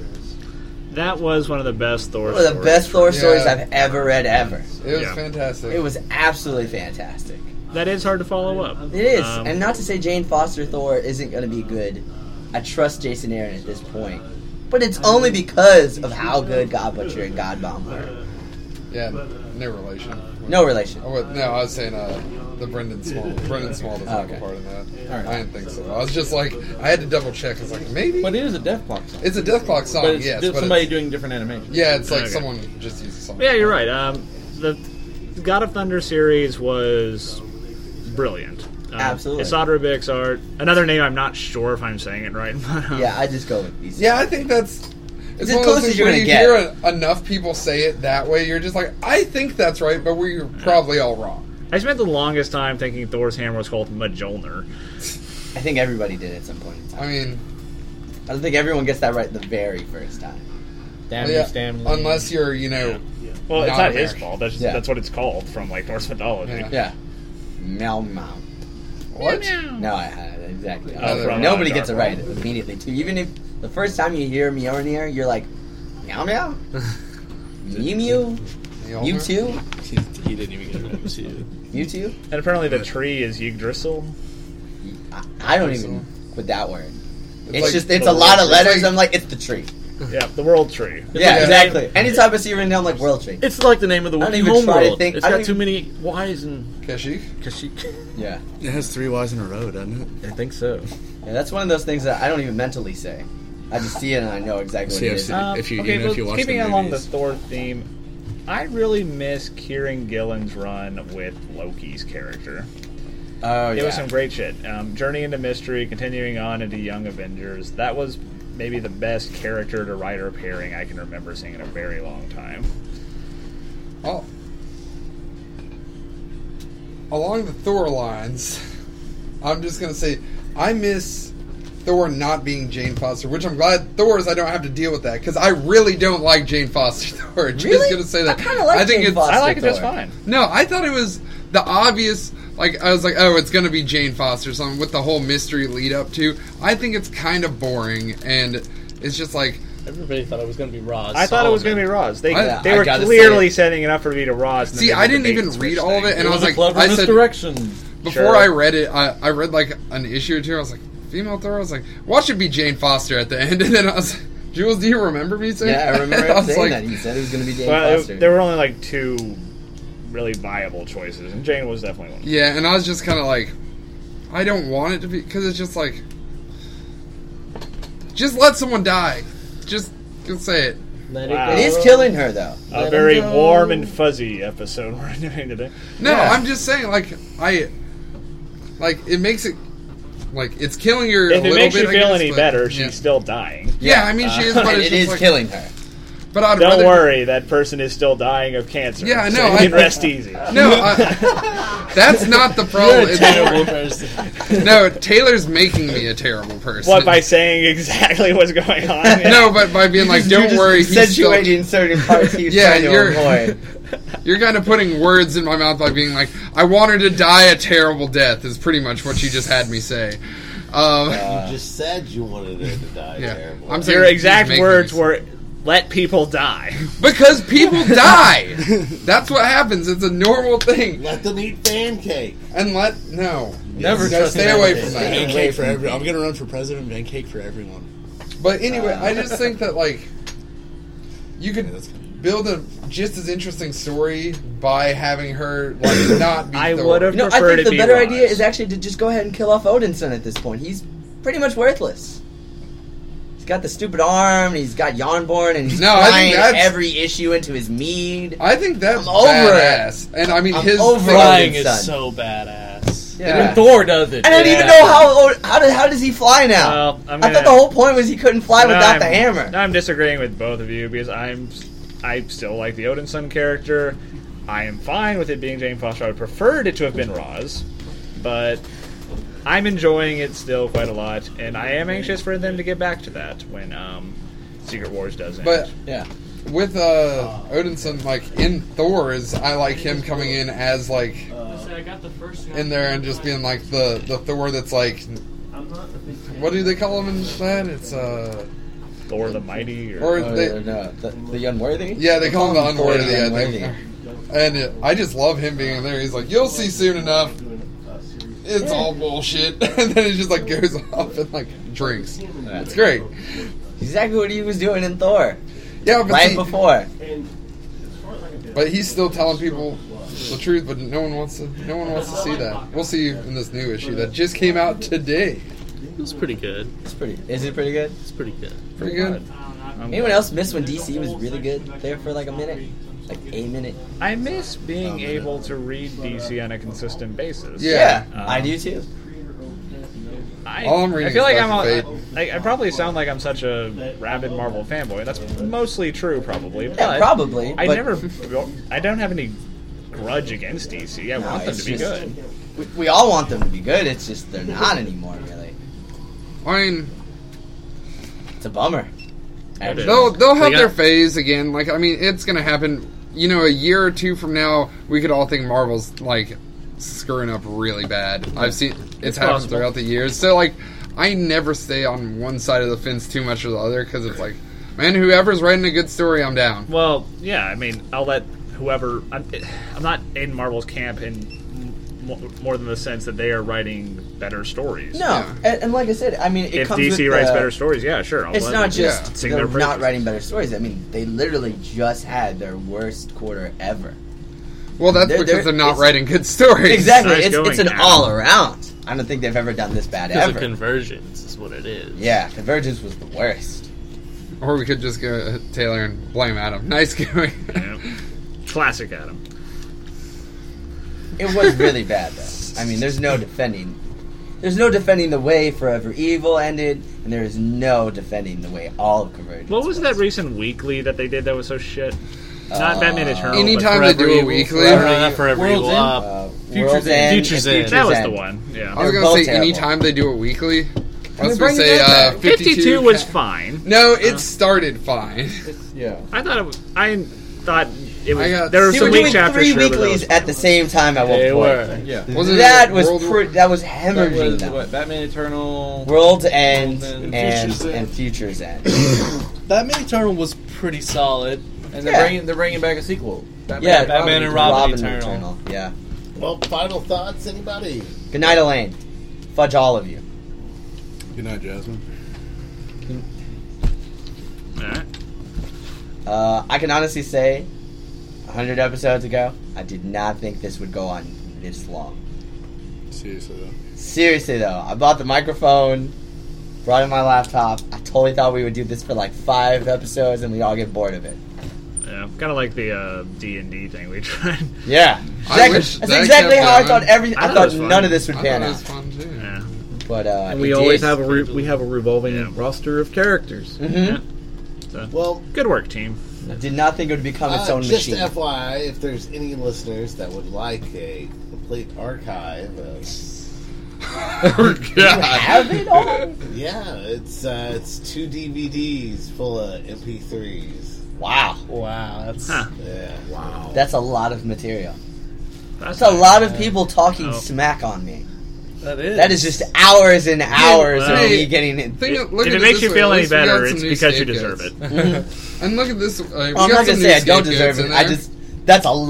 That was one of the best Thor. One of the stories. best Thor stories Yeah. I've ever read ever. It was Yeah. fantastic. It was absolutely fantastic. That is hard to follow up. It is, Um, and not to say Jane Foster Thor isn't going to be good. I trust Jason Aaron at this point, but it's only because of how good God Butcher and God Bomb were. Yeah, no relation. No relation. Oh, wait, no, I was saying uh, the Brendan Small. Brendan Small doesn't Oh, have okay. a part in that. All right. I didn't think so. I was just like, I had to double check. I was like, maybe But it is a Death Clock song. it's a Death Clock song. But it's yes, just but somebody it's, doing different animation. yeah, it's like Okay. someone just used a song. Yeah, you're right. Um, the God of Thunder series was brilliant. Um, Absolutely. Isadora Bixart. Another name I'm not sure if I'm saying it right. But, um, Yeah, I just go with these. Yeah, I think that's. It's as one of close those as things you're where gonna you get. hear a, enough people say it that way, you're just like, I think that's right, but we're probably all wrong. I spent the longest time thinking Thor's hammer was called Mjolnir. I think everybody did at some point in time. I mean, I don't think everyone gets that right the very first time. Damn yeah, you, Stanley. unless you're, you know, Well, it's Not not his American. fault. That's Yeah. that's what it's called from like Norse mythology. Yeah. Yeah. Meow meow. what? No, I had it exactly. Oh, from, Nobody uh, gets it Dark right immediately too. Even if the first time you hear Mjolnir, you're like, meow meow, Mew Mew, you too, He, he didn't even get it. See, you too. And apparently the tree is Yggdrasil. I, I don't even with that word. It's, like just it's the a lot of it's letters. like- I'm like, it's the tree. Yeah, the world tree. Yeah, like- exactly. Anytime I see it written down, I'm like world tree. It's like the name of the I don't Wiki even home try to world. think- It's I got don't too even- many Y's and Kashyyyk? Kashyyyk. Yeah, it has three Y's in a row, doesn't it? I think so. yeah. That's one of those things that I don't even mentally say. I just see it and I know exactly what See, it I've is. seen- Um, If you- okay, you know, if well, you watch keeping the along the movies. Thor theme, I really miss Kieran Gillen's run with Loki's character. Oh It yeah. was some great shit. Um, Journey into Mystery, continuing on into Young Avengers. That was maybe the best character to writer pairing I can remember seeing in a very long time. Oh. Along the Thor lines, I'm just gonna say I miss Thor not being Jane Foster, which I'm glad Thor is I don't have to deal with that because I really don't like Jane Foster Thor. Just Really? gonna say that. I kinda like think Jane it's Foster. I like it just Thor. fine. no. I thought it was the obvious. Like I was like, oh, it's gonna be Jane Foster, something with the whole mystery lead up to. I think it's kind of boring, and it's just like. Everybody thought it was going to be Roz. I thought it was going to be Roz. They I- they I were gotta clearly setting it up for me to Roz. and then See, they I did the didn't bait even and switch read all of thing. it, and I was a like, clever I said misdirection. before Sure. I read it, I, I read like an issue or two. I was like, female Thor. I was like, watch it be Jane Foster at the end, and then I was like, Jules, do you remember me saying? Yeah, I remember that? him was saying like, that. He said it was going to be Jane Well, Foster. it, there were only like two really viable choices, and Jane was definitely one. Yeah, and I was just kind of like, I don't want it to be because it's just like, just let someone die. Just, just say it. Let Wow. It is killing her, though. A Let very him go. warm and fuzzy episode we're doing today. No, Yeah. I'm just saying, like, I, like, it makes it, like, it's killing her a If it little makes bit, you I feel guess, any but- better, she's yeah. still dying. Yeah, I mean, she is, but And it's it just is like, killing her. But I'd Don't rather, worry, that person is still dying of cancer. Yeah, I so know, you I- can rest easy. No, I, that's not the problem. It's- no, Taylor's making me a terrible person. What, by saying exactly what's going on? Yeah. No, but by being like, don't worry, he's still, accentuating certain parts he was Yeah, trying to you're- avoid. you're kind of putting words in my mouth by being like, I want her to die a terrible death is pretty much what you just had me say. Um, You just said you wanted her to die Yeah. terrible. I'm saying Your he's exact making words me- were, let people die. because people die. That's what happens. It's a normal thing. Let them eat fan cake. And let no, Never You gotta trust stay an away elephant. from that. Van cake for every. I'm gonna run for president. Van cake for everyone. But anyway, I just think that like you could build a just as interesting story by having her like not be. I Thor. would've- You know, I prefer think to the be better Roz. idea is actually to just go ahead and kill off Odinson at this point. He's pretty much worthless. He's got the stupid arm, and he's got Yarnborn, and he's No, I think crying that's- every issue into his mead. I think that's I'm over it. badass. And I mean, I'm his over thing- Flying Odin's is son. so badass. Yeah. When Thor does it. I don't even know how how does, how does he fly now? Well, I'm I gonna- thought the whole point was he couldn't fly No, without the I'm- hammer. No, I'm disagreeing with both of you because I'm I still like the Odinson character. I am fine with it being Jane Foster. I would preferred it to have been Roz, but I'm enjoying it still quite a lot, and I am anxious for them to get back to that when um, Secret Wars does end. But Yeah. with uh, Odinson, like in Thor, is I like him coming in as like I got the first in there and just being like the the Thor that's like. What do they call him in that? It's uh. Thor the Mighty, or, Or Oh, they, no, the, the unworthy? yeah, they call him the Thor unworthy. I think. And uh, I just love him being in there. He's like, "You'll see soon enough. It's all bullshit." And then he just like goes off and like drinks. It's great. Exactly what he was doing in Thor. Yeah, but Right see- before. But he's still telling people the truth, but no one wants to. No one wants to see that. We'll see in this new issue that just came out today. It was pretty good. It's pretty. Is it pretty good? It's pretty good. Pretty good. Anyone else miss when D C was really good there for like a minute? Like a minute? I miss being able to read D C on a consistent basis. Yeah. Yeah, Um, I do too. I, All I'm reading I feel is like I'm. Doctor A, I, I probably sound like I'm such a rabid Marvel fanboy. That's mostly true, probably. But Yeah, probably. I but never. I don't have any grudge against D C. I No, want them it's to be just- good. We, we all want them to be good. It's just they're not anymore. Really, I mean, it's a bummer. It is. they'll they'll have They got- their phase again. Like I mean, it's gonna happen. You know, a year or two from now, we could all think Marvel's like screwing up really bad. I've seen it's, It's happened possible. throughout the years. So like, I never stay on one side of the fence too much or the other because it's like, man, whoever's writing a good story, I'm down. Well, yeah. I mean, I'll let whoever. I'm, I'm not in Marvel's camp in m- more than the sense that they are writing better stories. No, Yeah. and, and like I said, I mean, it If comes D C with writes the- better stories, yeah, sure. I'll It's let not them just Yeah. sing they're their not praises. writing better stories. I mean, they literally just had their worst quarter ever. Well, that's They're- because they're- they're not it's- writing good stories. Exactly, Nice it's, going, it's an Adam. all around. I don't think they've ever done this bad Because of ever. conversions is what it is. Yeah, Convergence was the worst. Or we could just go uh, Taylor and blame Adam. Nice going. Yeah. Classic Adam. It was really bad though. I mean, there's no defending. There's no defending the way Forever Evil ended, and there is no defending the way all of Convergence. What was that recent weekly that they did that was so shit? Not Batman Eternal. Anytime but they do Forever a Evil. weekly, Forever, not Forever World's Evil. End? Uh, Uh, Future's World's End. End Future's and End. That was End. the one. Yeah. I was They're gonna both say terrible. anytime they do it weekly. Unless we bringing say that uh, back. fifty-two, fifty-two was ca- fine. No, it started fine. Yeah. I thought it was. I thought it was. I got- there were They some were weak doing chapters. three sure, but weeklies those- at the same time at one They point. were. Yeah. Wasn't That it was World pre- War- that was That hemorrhaging was them. what? Batman Eternal. World's End And and Future's End. and Future's End. Batman Eternal was pretty solid. And they're Yeah. bringing they're bringing back a sequel. Batman Yeah, Batman and Robin Eternal. Yeah. Well, final thoughts, anybody? Good night, Elaine. Fudge all of you. Good night, Jasmine. Alright. Uh, I can honestly say, a hundred episodes ago, I did not think this would go on this long. Seriously though. Seriously though, I bought the microphone, brought in my laptop. I totally thought we would do this for like five episodes and we all get bored of it. Yeah, kind of like the uh, D and D thing we tried. Yeah, I exactly. wish That's that exactly kept how I going. thought every. I I, thought it thought was fun. none of this would I pan thought it out. was fun too. Yeah. But uh, And we it always did. have a re- we have a revolving Yeah. roster of characters. Mhm. So, Well, good work, team. I did not think it would become its uh, own just machine. F Y I, if there's any listeners that would like a complete archive of Have it all? yeah, it's uh, it's two D V Ds full of M P threes. Wow, Wow, that's Huh. Yeah, wow. that's a lot of material. That's That's a lot of people talking Oh. smack on me. that is. That is just hours and hours well, of hey, me getting it. Think If, of- look if at it makes this you way. feel At any least we got better, some it's new because you scapegoats. deserve it. And look at this. Uh, we Well, I'm got not some gonna new say I don't scapegoats deserve in it. I there. just that's a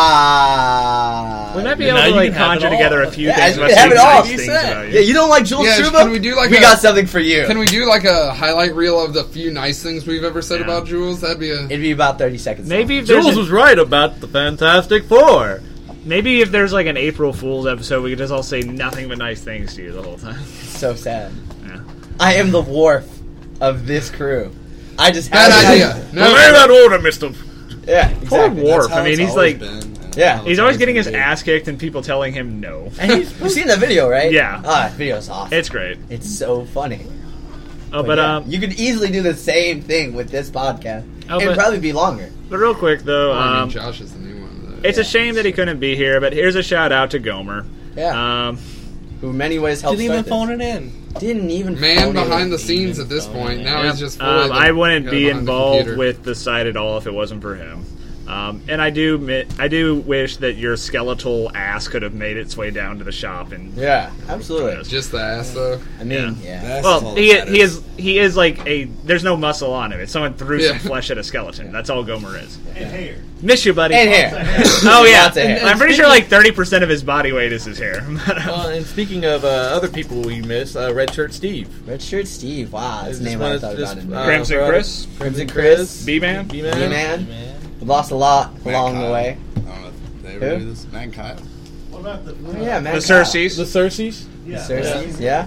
lot. We might be Now able to you like can have it conjure all. together a few Yeah, things you about can have it saying all. nice things Yeah, about you. Yeah, you don't like Jules Yeah, Struba? can we do like we a- got something for you. Can we do like a highlight reel of the few nice things we've ever said Yeah. about Jules? That'd be a. It'd be about thirty seconds. Maybe long. if there's Jules a- was right about the Fantastic Four. maybe if there's like an April Fool's episode, we could just all say nothing but nice things to you the whole time. It's so sad. Yeah. I am the Worf of this crew. I just Bad have idea. No, Well, maybe that order, Mister Yeah, Poor exactly. Worf. That's how I mean, it's he's always like, been. Yeah. he's always getting his ass kicked and people telling him no. You've seen the video, right? Yeah. Ah, that video's awesome. It's great. It's so funny. Oh, but yeah, um, you could easily do the same thing with this podcast. Oh, It'd but- probably be longer. but real quick though, I mean, um, Josh is the new one. Though. it's a shame that he couldn't be here. But here's a shout out to Gomer. Yeah. Um, Who in many ways helped didn't even start phone this. it in. Didn't even Man phone it behind in. the scenes even at this phone point. it. Now Yep. he's just. fully Um, the I wouldn't guy be behind the involved computer. with the site at all if it wasn't for him. Um, and I do, mi- I do wish that your skeletal ass could have made its way down to the shop. And Yeah, absolutely. Just the ass though. I mean, yeah. That's well, all he that he matters. is he is like a. There's no muscle on him. It's someone threw Yeah. some flesh at a skeleton. That's all Gomer is. And hair. Miss you, buddy. And hair. Oh yeah. Lots of hair. I'm pretty sure like thirty percent of his body weight is his hair. Well, and speaking of uh, other people we miss, uh, Red Shirt Steve. Red Shirt Steve. Wow, that's Is a this name one I of- thought this, about. It. uh, Crimson for Chris? Crimson Chris. B-Man? B-Man. B-Man. We lost a lot Matt along Kyle. the way. I don't know if they ever Who? do this. Matt and Kyle. Oh, yeah, man. The Cersei's. The Cersei's? The Cersei's, yeah.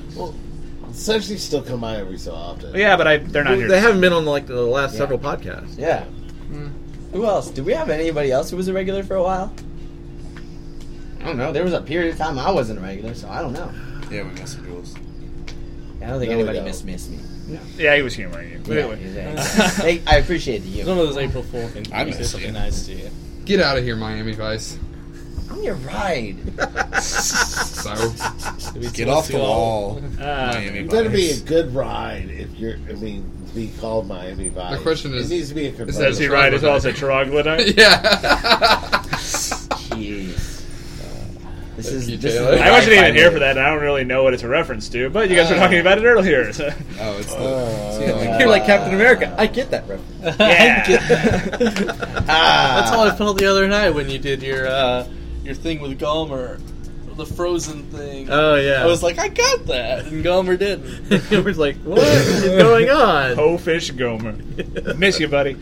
Cersei still come by every so often. Yeah, but I they're not here. They haven't been on like the last Yeah. several podcasts. Yeah. Who else? Did we have anybody else who was a regular for a while? I don't know. There was a period of time I wasn't a regular, so I don't know. Yeah, we missed Jules. I don't think No, we anybody don't. missed missed me. Yeah, he was humoring you. Yeah, exactly. Hey, I appreciate the It's humor. one of those April Fool things. I You say miss something you. nice to you. Get out of here, Miami Vice. I'm your ride. So Get off the wall, Uh, Miami It better be a Vice. good ride if you're. I mean, to be called Miami Vice. The question is- it needs to be a is conversion. that Does he ride as well as a troglodyte? yeah. Jeez. This is. you, This is Taylor. the I wasn't Wi-Fi even here for mode. that. And I don't really know what it's a reference to, but you guys were talking about it earlier. So. Oh, it's the. Uh, it's the You're like Captain America. I get that reference. Yeah. That's how I felt the other night when you did your uh, your thing with Gomer, the Frozen thing. Oh, yeah. I was like, I got that, and Gomer didn't. It was like, what is going on? Ho fish Gomer. Miss you, buddy.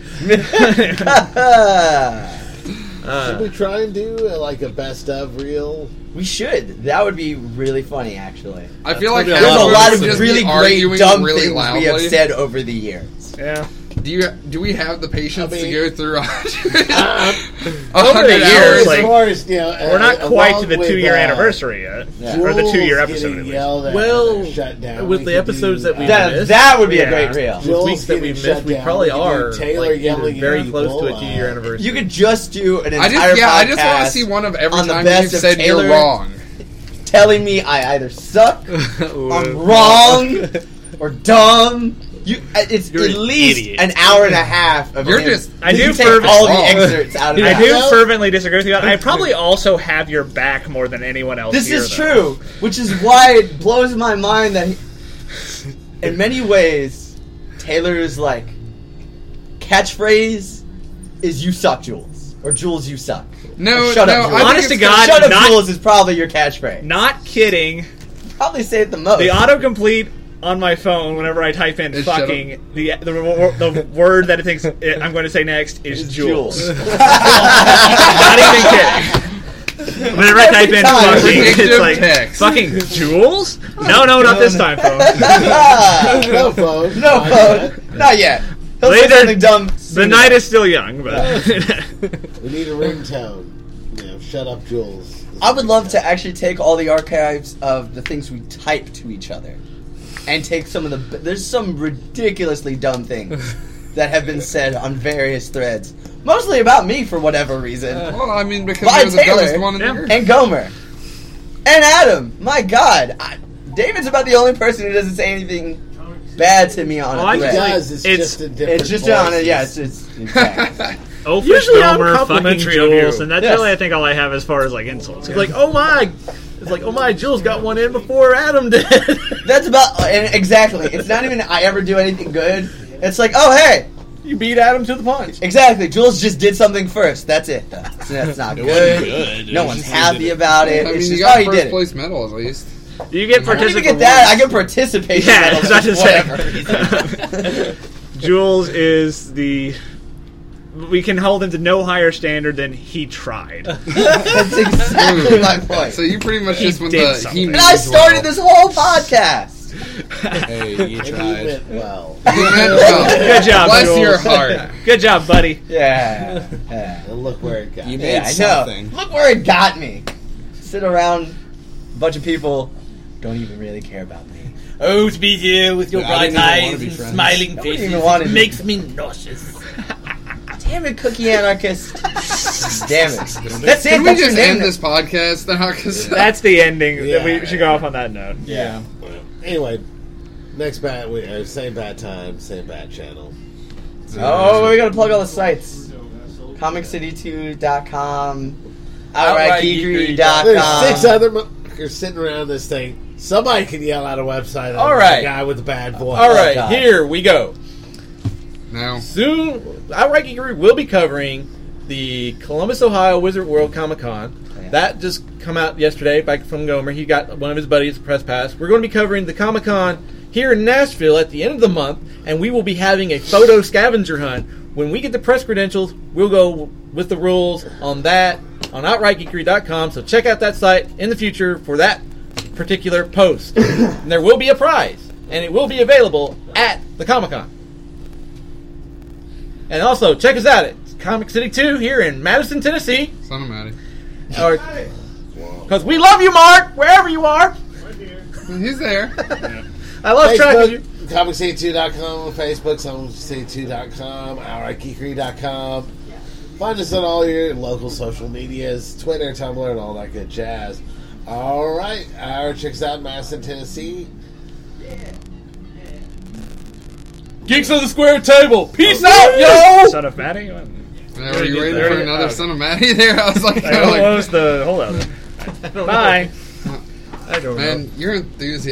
Should Uh, we try and do uh, like a best of reel? We should. That would be really funny, actually. I feel like There's There's half a of lot us of just really be great arguing dumb really things loudly. we have said over the years. Yeah. Do you do we have the patience I mean, to go through a hundred Over the hundred years, hours? like, As far as, you know, We're not uh, quite along to the with, two-year uh, anniversary yet, Yeah. or the two-year Jules episode getting at least. yelled at Well, and shut down. with We the could episodes do, that we uh, That, missed. that would be Yeah. a great reel. Jules With weeks that we getting missed, shut we down. probably We could do are Taylor like, yelling very at close to a people, two-year uh, anniversary. You could just do an I entire just yeah, I just want podcast to see one of every on the time best you've of said Taylor. you're wrong. telling me I either suck, I'm wrong, or dumb. You, it's You're at an least idiot. an hour and a half of You're him. just- I do You take fervent- all the wrong. excerpts out of I that. do Yeah. fervently disagree with you. I probably also have your back more than anyone else. This here, is though. true, which is why it blows my mind that, he, in many ways, Taylor's like catchphrase is "You suck, Jules," or "Jules, you suck." No, Or, shut no, up, I Jules. think Honest to it's- God, Shut up, not- Jules is probably your catchphrase. Not kidding. Probably say it the most. The autocomplete on my phone whenever I type in It's "fucking," the the, the word that it thinks it, I'm going to say next is It's Jules. Jules. Not even kidding. Whenever I type Every in time. "fucking," it's Predictive like text. "fucking Jules." No, no, not this time, phone. No phone. No Not phone. yet. Not yet. He'll say Later- something dumb. The soon night enough. is still young, but We need a ringtone. You know, shut up, Jules. I would love to actually take all the archives of the things we type to each other, and take some of the. There's some ridiculously dumb things that have been said on various threads, mostly about me for whatever reason, Well, I mean, because By you're the Taylor. dumbest one in Yeah. the group. and Gomer, and Adam. My God, I, David's about the only person who doesn't say anything bad to me on Well, a I He thread. just like- does. It's, it's- just a different It's just voices. on it. Yeah, it's it's. it's oh, for Usually I'm Gomer, fucking complimentary of Jules, you. and that's Yes. really I think all I have as far as like insults. It's like, oh my, it's like, oh my, Jules got one in before Adam did. That's about and exactly. It's not even I ever do anything good. It's like, oh hey, You beat Adam to the punch. exactly. Jules just did something first. That's it. Though. So that's not It good. wasn't good. It No was one's just he happy did it. about it. I mean, It's you just, got oh, you first did it. place medal at least. You get I don't even participant. get that. I get participation. Yeah, medals that's what for I was whatever reason. saying. Jules is the. We can hold him to no higher standard than he tried. That's exactly my point. So you pretty much He just went did the something. he and means I started well. this whole podcast. Hey, you And he tried. went well. You meant well. Good job, Bless Jules. your heart. Good job, buddy. Yeah. yeah. And look where it got. You me. made Yeah, I know. something. Look where it got me. Sit around, a bunch of people don't even really care about me. Oh, to be here with your But I bright didn't even wanna eyes be and friends. smiling Nobody faces even wanted me. makes me nauseous. Damn it, Cookie Anarchist. Damn it. That's it. Can we That's your just name. end this podcast now? Cause That's the ending. Yeah. We should go off on that note. Yeah. Anyway, next bat, we uh, same bat time, same bat channel. Oh, we gotta plug all the sites. comic city two dot com, outright outright geekery geekery dot There's com. six other motherfuckers sitting around this thing. Somebody can yell out a website. on All the right. guy with the bad voice. All right, God. here we go. now. Soon, Outright Geekery will be covering the Columbus, Ohio Wizard World Comic Con. Yeah. That just come out yesterday, back from Gomer. He got one of his buddies a press pass. We're going to be covering the Comic Con here in Nashville at the end of the month, and we will be having a photo scavenger hunt. When we get the press credentials, we'll go with the rules on that on outright geekery dot com. So check out that site in the future for that particular post. And there will be a prize, and it will be available at the Comic Con. And also, check us out at Comic City two here in Madison, Tennessee. Son of Maddie. Because we love you, Mark, wherever you are. He's there. I love tracking you. Facebook, comic city two dot com, Facebook, comic city two dot com, outright geekery dot com. Find us on all your local social medias, Twitter, Tumblr, and all that good jazz. All right, our chicks out in Madison, Tennessee. Geeks of the Square Table. Peace out, yo! Son of Maddie? Now, were you waiting there. for another Son of Maddie there? I was like, I kinda what like was the hold on. Bye. I don't know. man, your enthusiasm.